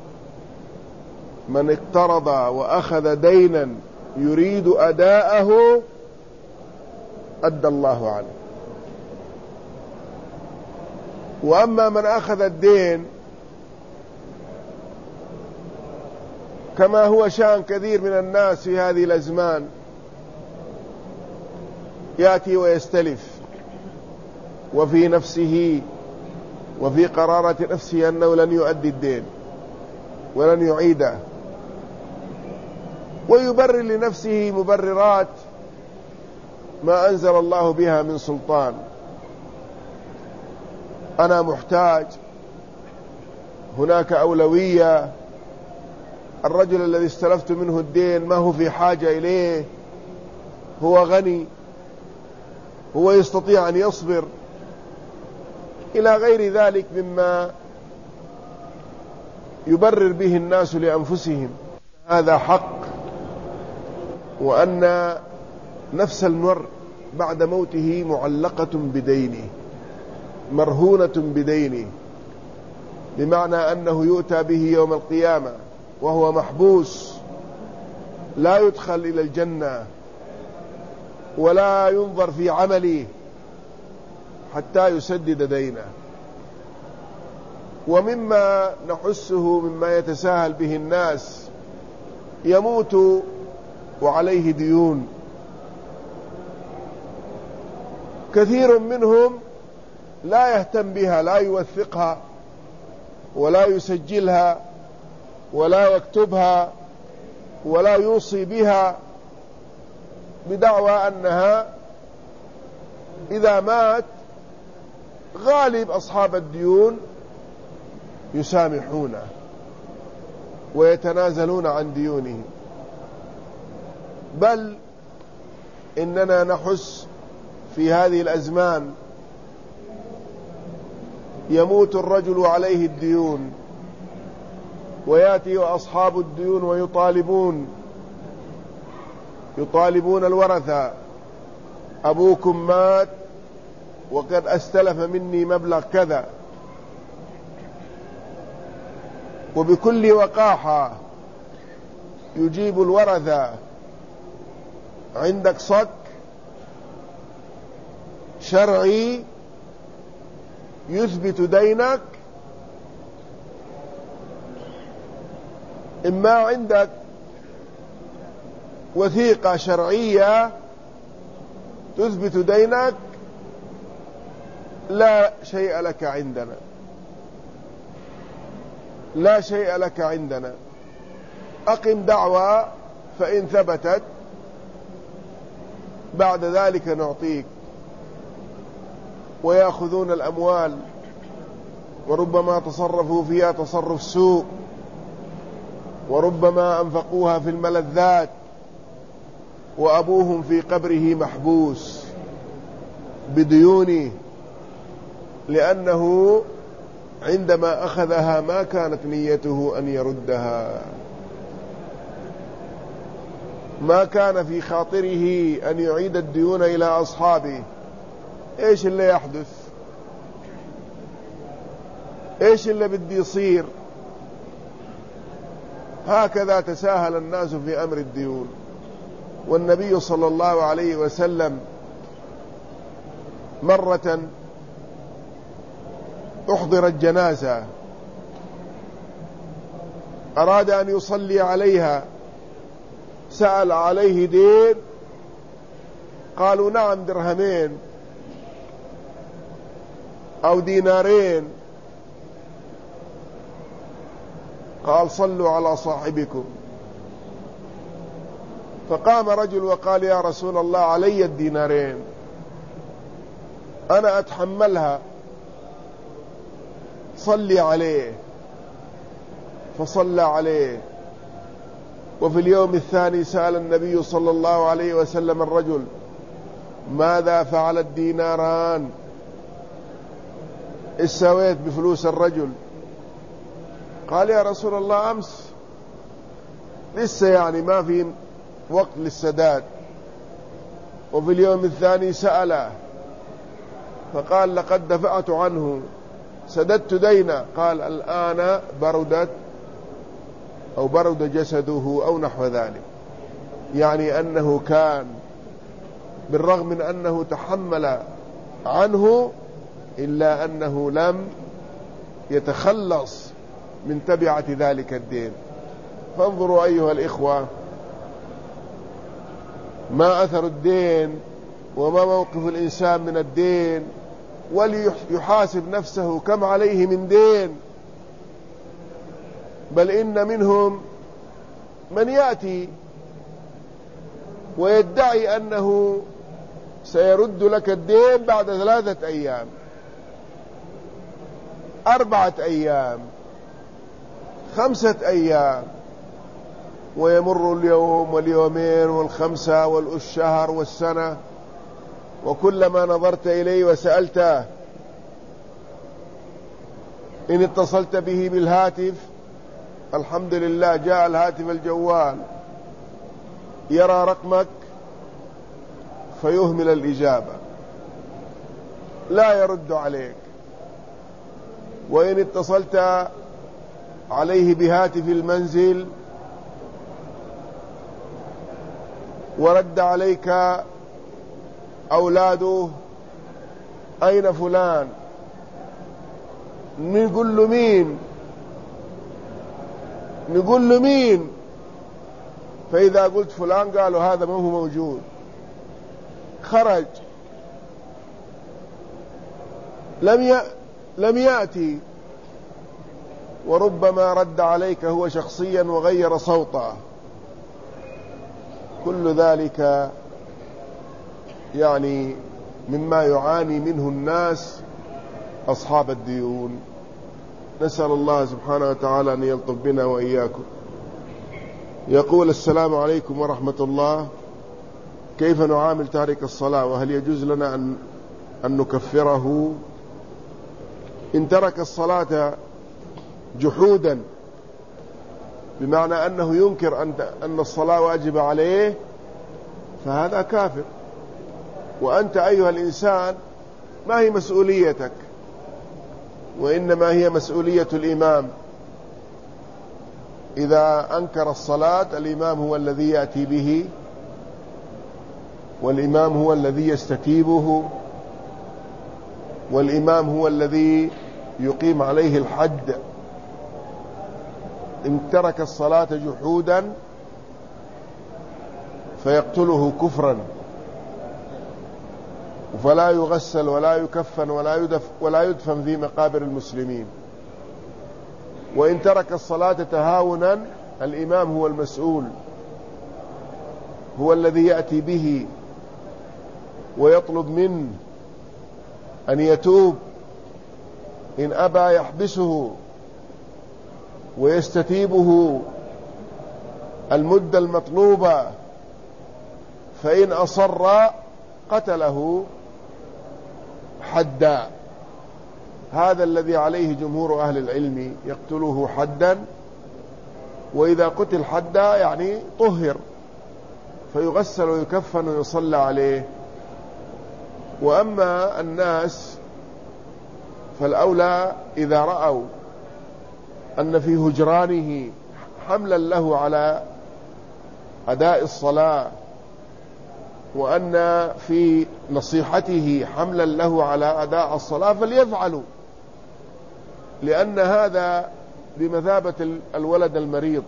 من اقترض وأخذ دينا يريد أداءه أدى الله عنه. وأما من أخذ الدين كما هو شأن كثير من الناس في هذه الأزمان، يأتي ويستلف وفي نفسه وفي قرارة نفسه أنه لن يؤدي الدين ولن يعيده، ويبرر لنفسه مبررات ما أنزل الله بها من سلطان. أنا محتاج، هناك أولوية، الرجل الذي استلفت منه الدين ما هو في حاجة إليه، هو غني، هو يستطيع أن يصبر، إلى غير ذلك مما يبرر به الناس لأنفسهم. هذا حق، وأن نفس المرء بعد موته معلقة بدينه، مرهونة بدينه، بمعنى أنه يؤتى به يوم القيامة وهو محبوس، لا يدخل إلى الجنة ولا ينظر في عمله حتى يسدد دينه. ومما نحسه مما يتساهل به الناس، يموت وعليه ديون، كثير منهم لا يهتم بها، لا يوثقها ولا يسجلها ولا يكتبها ولا يوصي بها، بدعوى أنها إذا مات غالب أصحاب الديون يسامحونه ويتنازلون عن ديونهم. بل إننا نحس في هذه الأزمان يموت الرجل عليه الديون، ويأتي أصحاب الديون ويطالبون يطالبون الورثة: أبوكم مات وقد أستلف مني مبلغ كذا. وبكل وقاحة يجيب الورثة: عندك صك شرعي يثبت دينك؟ إما عندك وثيقة شرعية تثبت دينك، لا شيء لك عندنا، لا شيء لك عندنا، أقم دعوى، فإن ثبتت بعد ذلك نعطيك. ويأخذون الأموال وربما تصرفوا فيها تصرف سوء، وربما أنفقوها في الملذات، وأبوهم في قبره محبوس بديونه، لأنه عندما أخذها ما كانت نيته أن يردها، ما كان في خاطره أن يعيد الديون إلى أصحابه. إيش اللي يحدث؟ إيش اللي بدي يصير؟ هكذا تساهل الناس في أمر الديون. والنبي صلى الله عليه وسلم مرة أحضرت جنازة، أراد أن يصلي عليها، سأل: عليه دين؟ قالوا: نعم، درهمين أو دينارين. قال: صلوا على صاحبكم. فقام رجل وقال يا رسول الله علي الدينارين أنا أتحملها، صلي عليه. فصلى عليه. وفي اليوم الثاني سأل النبي صلى الله عليه وسلم الرجل ماذا فعل الديناران؟ إيش سويت بفلوس الرجل؟ قال يا رسول الله أمس، لسه يعني ما في وقت للسداد. وفي اليوم الثاني سأله فقال لقد دفعت عنه، سددت دينه. قال الآن بردت أو برد جسده أو نحو ذلك، يعني أنه كان بالرغم من أنه تحمل عنه إلا أنه لم يتخلص من تبعة ذلك الدين. فانظروا أيها الإخوة ما أثر الدين وما موقف الإنسان من الدين، وليحاسب نفسه كم عليه من دين. بل إن منهم من يأتي ويدعي أنه سيرد لك الدين بعد ثلاثة أيام، أربعة أيام، خمسة أيام، ويمر اليوم واليومين والخمسة والشهر والسنة، وكلما نظرت إليه وسألته إن اتصلت به بالهاتف الحمد لله جاء الهاتف الجوال يرى رقمك فيهمل الإجابة، لا يرد عليك. وإن اتصلت عليه بهاتف المنزل ورد عليك أولاده أين فلان؟ نقول له مين؟ نقول له مين؟ فإذا قلت فلان قالوا هذا ما هو موجود، خرج، لم ي... لم يأتي. وربما رد عليك هو شخصيا وغير صوته. كل ذلك يعني مما يعاني منه الناس أصحاب الديون. نسأل الله سبحانه وتعالى أن يلطف بنا وإياكم. يقول السلام عليكم ورحمة الله، كيف نعامل تارك الصلاة، وهل يجوز لنا أن, أن نكفره؟ إن ترك الصلاة جحودا بمعنى أنه ينكر أن, أن الصلاة واجب عليه فهذا كافر. وأنت أيها الإنسان ما هي مسؤوليتك، وإنما هي مسؤولية الإمام. إذا أنكر الصلاة الإمام هو الذي يأتي به، والإمام هو الذي يستتيبه، والإمام هو الذي يقيم عليه الحد. إن ترك الصلاة جحودا فيقتله كفرا، فلا يغسل ولا يكفن ولا يدف ولا يدفن في مقابر المسلمين. وإن ترك الصلاة تهاونا الإمام هو المسؤول، هو الذي يأتي به ويطلب منه أن يتوب. إن أبى يحبسه ويستتيبه المدة المطلوبة، فإن أصر قتله حدا. هذا الذي عليه جمهور أهل العلم، يقتله حدا. وإذا قتل حدا يعني طهر فيغسل ويكفن ويصلى عليه. وأما الناس فالأولى إذا رأوا أن في هجرانه حملا له على أداء الصلاة، وأن في نصيحته حملا له على أداء الصلاة فليفعلوا، لأن هذا بمثابة الولد المريض،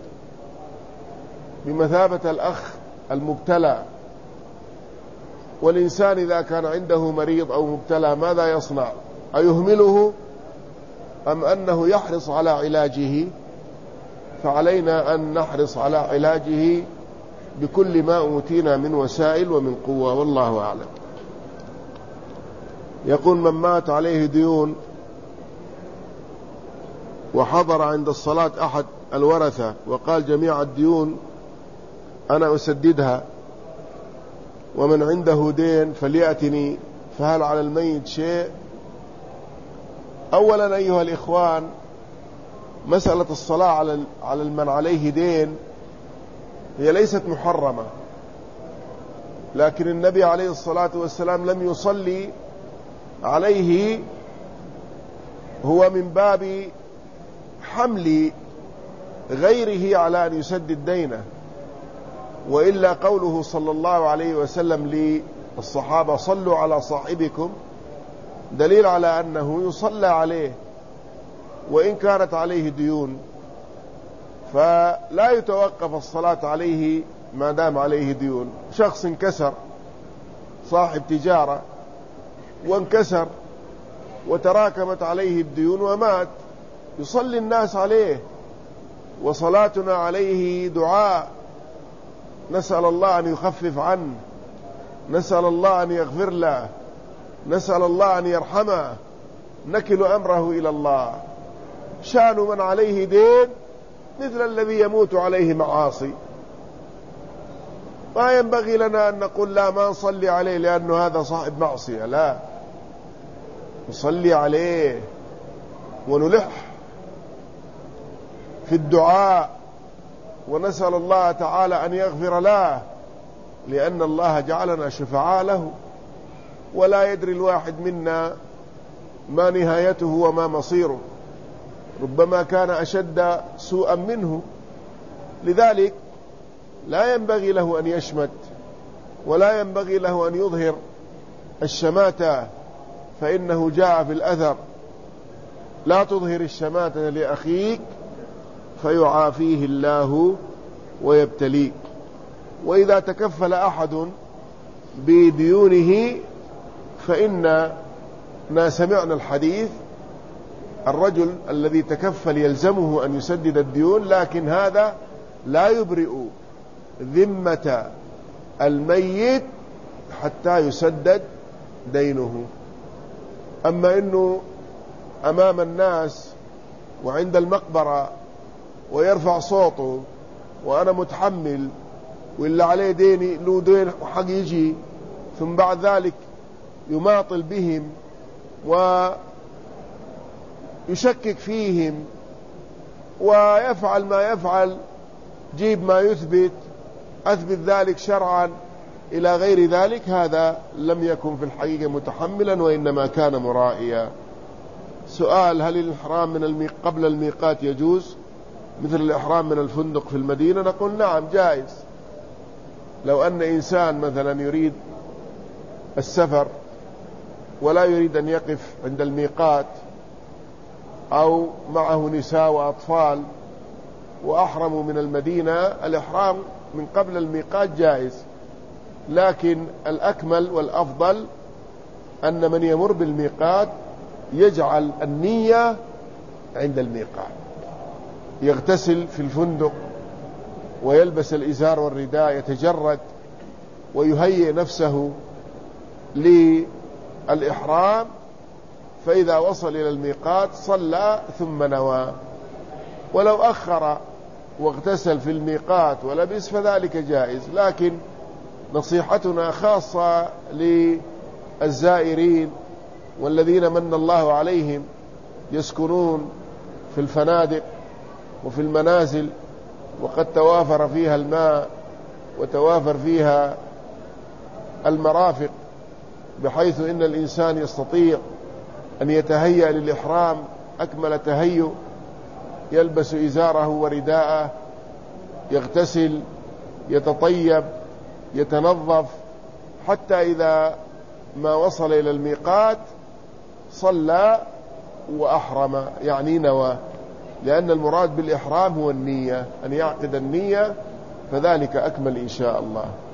بمثابة الأخ المبتلى. والإنسان إذا كان عنده مريض أو مبتلى ماذا يصنع؟ أيهمله أم أنه يحرص على علاجه؟ فعلينا أن نحرص على علاجه بكل ما أوتينا من وسائل ومن قوة، والله أعلم. يقول: من مات عليه ديون وحضر عند الصلاة أحد الورثة وقال: جميع الديون أنا أسددها، ومن عنده دين فليأتني، فهل على الميت شيء؟ أولا أيها الإخوان، مسألة الصلاة على من عليه دين هي ليست محرمة، لكن النبي عليه الصلاة والسلام لم يصلي عليه، هو من باب حمل غيره على أن يسدد دينه، وإلا قوله صلى الله عليه وسلم للصحابة: صلوا على صاحبكم، دليل على أنه يصلى عليه وإن كانت عليه ديون، فلا يتوقف الصلاة عليه ما دام عليه ديون. شخص انكسر، صاحب تجارة وانكسر وتراكمت عليه الديون ومات، يصلي الناس عليه، وصلاتنا عليه دعاء، نسأل الله أن يخفف عنه، نسأل الله أن يغفر له، نسأل الله أن يرحمه، نكل أمره إلى الله. شأن من عليه دين مثل الذي يموت عليه معاصي، ما ينبغي لنا أن نقول لا ما نصلي عليه لأنه هذا صاحب معصية، لا، نصلي عليه ونلح في الدعاء ونسأل الله تعالى أن يغفر له، لأن الله جعلنا شفعاء له، ولا يدري الواحد منا ما نهايته وما مصيره، ربما كان أشد سوءا منه، لذلك لا ينبغي له أن يشمت، ولا ينبغي له أن يظهر الشماتة، فإنه جاء في الأثر: لا تظهر الشماتة لأخيك فيعافيه الله ويبتليك. وإذا تكفل أحد بديونه فإننا سمعنا الحديث: الرجل الذي تكفل يلزمه أن يسدد الديون، لكن هذا لا يبرئ ذمة الميت حتى يسدد دينه. أما إنه أمام الناس وعند المقبرة ويرفع صوته وأنا متحمل واللي عليه ديني له دين وحق يجي، ثم بعد ذلك يماطل بهم ويشكك فيهم ويفعل ما يفعل، جيب ما يثبت، أثبت ذلك شرعا إلى غير ذلك، هذا لم يكن في الحقيقة متحملا وإنما كان مرائيا. سؤال: هل الإحرام من الميق... قبل الميقات يجوز مثل الإحرام من الفندق في المدينة؟ نقول نعم جائز. لو أن إنسان مثلا يريد السفر ولا يريد أن يقف عند الميقات، أو معه نساء وأطفال وأحرموا من المدينة، الإحرام من قبل الميقات جائز، لكن الأكمل والأفضل أن من يمر بالميقات يجعل النية عند الميقات، يغتسل في الفندق ويلبس الإزار والرداء، يتجرد ويهيئ نفسه للإحرام، فإذا وصل إلى الميقات صلى ثم نوى. ولو أخر واغتسل في الميقات ولبس فذلك جائز، لكن نصيحتنا خاصة للزائرين والذين من الله عليهم يسكنون في الفنادق وفي المنازل وقد توافر فيها الماء وتوافر فيها المرافق، بحيث إن الإنسان يستطيع أن يتهيأ للإحرام أكمل تهيؤ، يلبس إزاره ورداءه، يغتسل، يتطيب، يتنظف، حتى إذا ما وصل إلى الميقات صلى وأحرم، يعني نوى، لأن المراد بالإحرام هو النية، أن يعقد النية، فذلك أكمل إن شاء الله.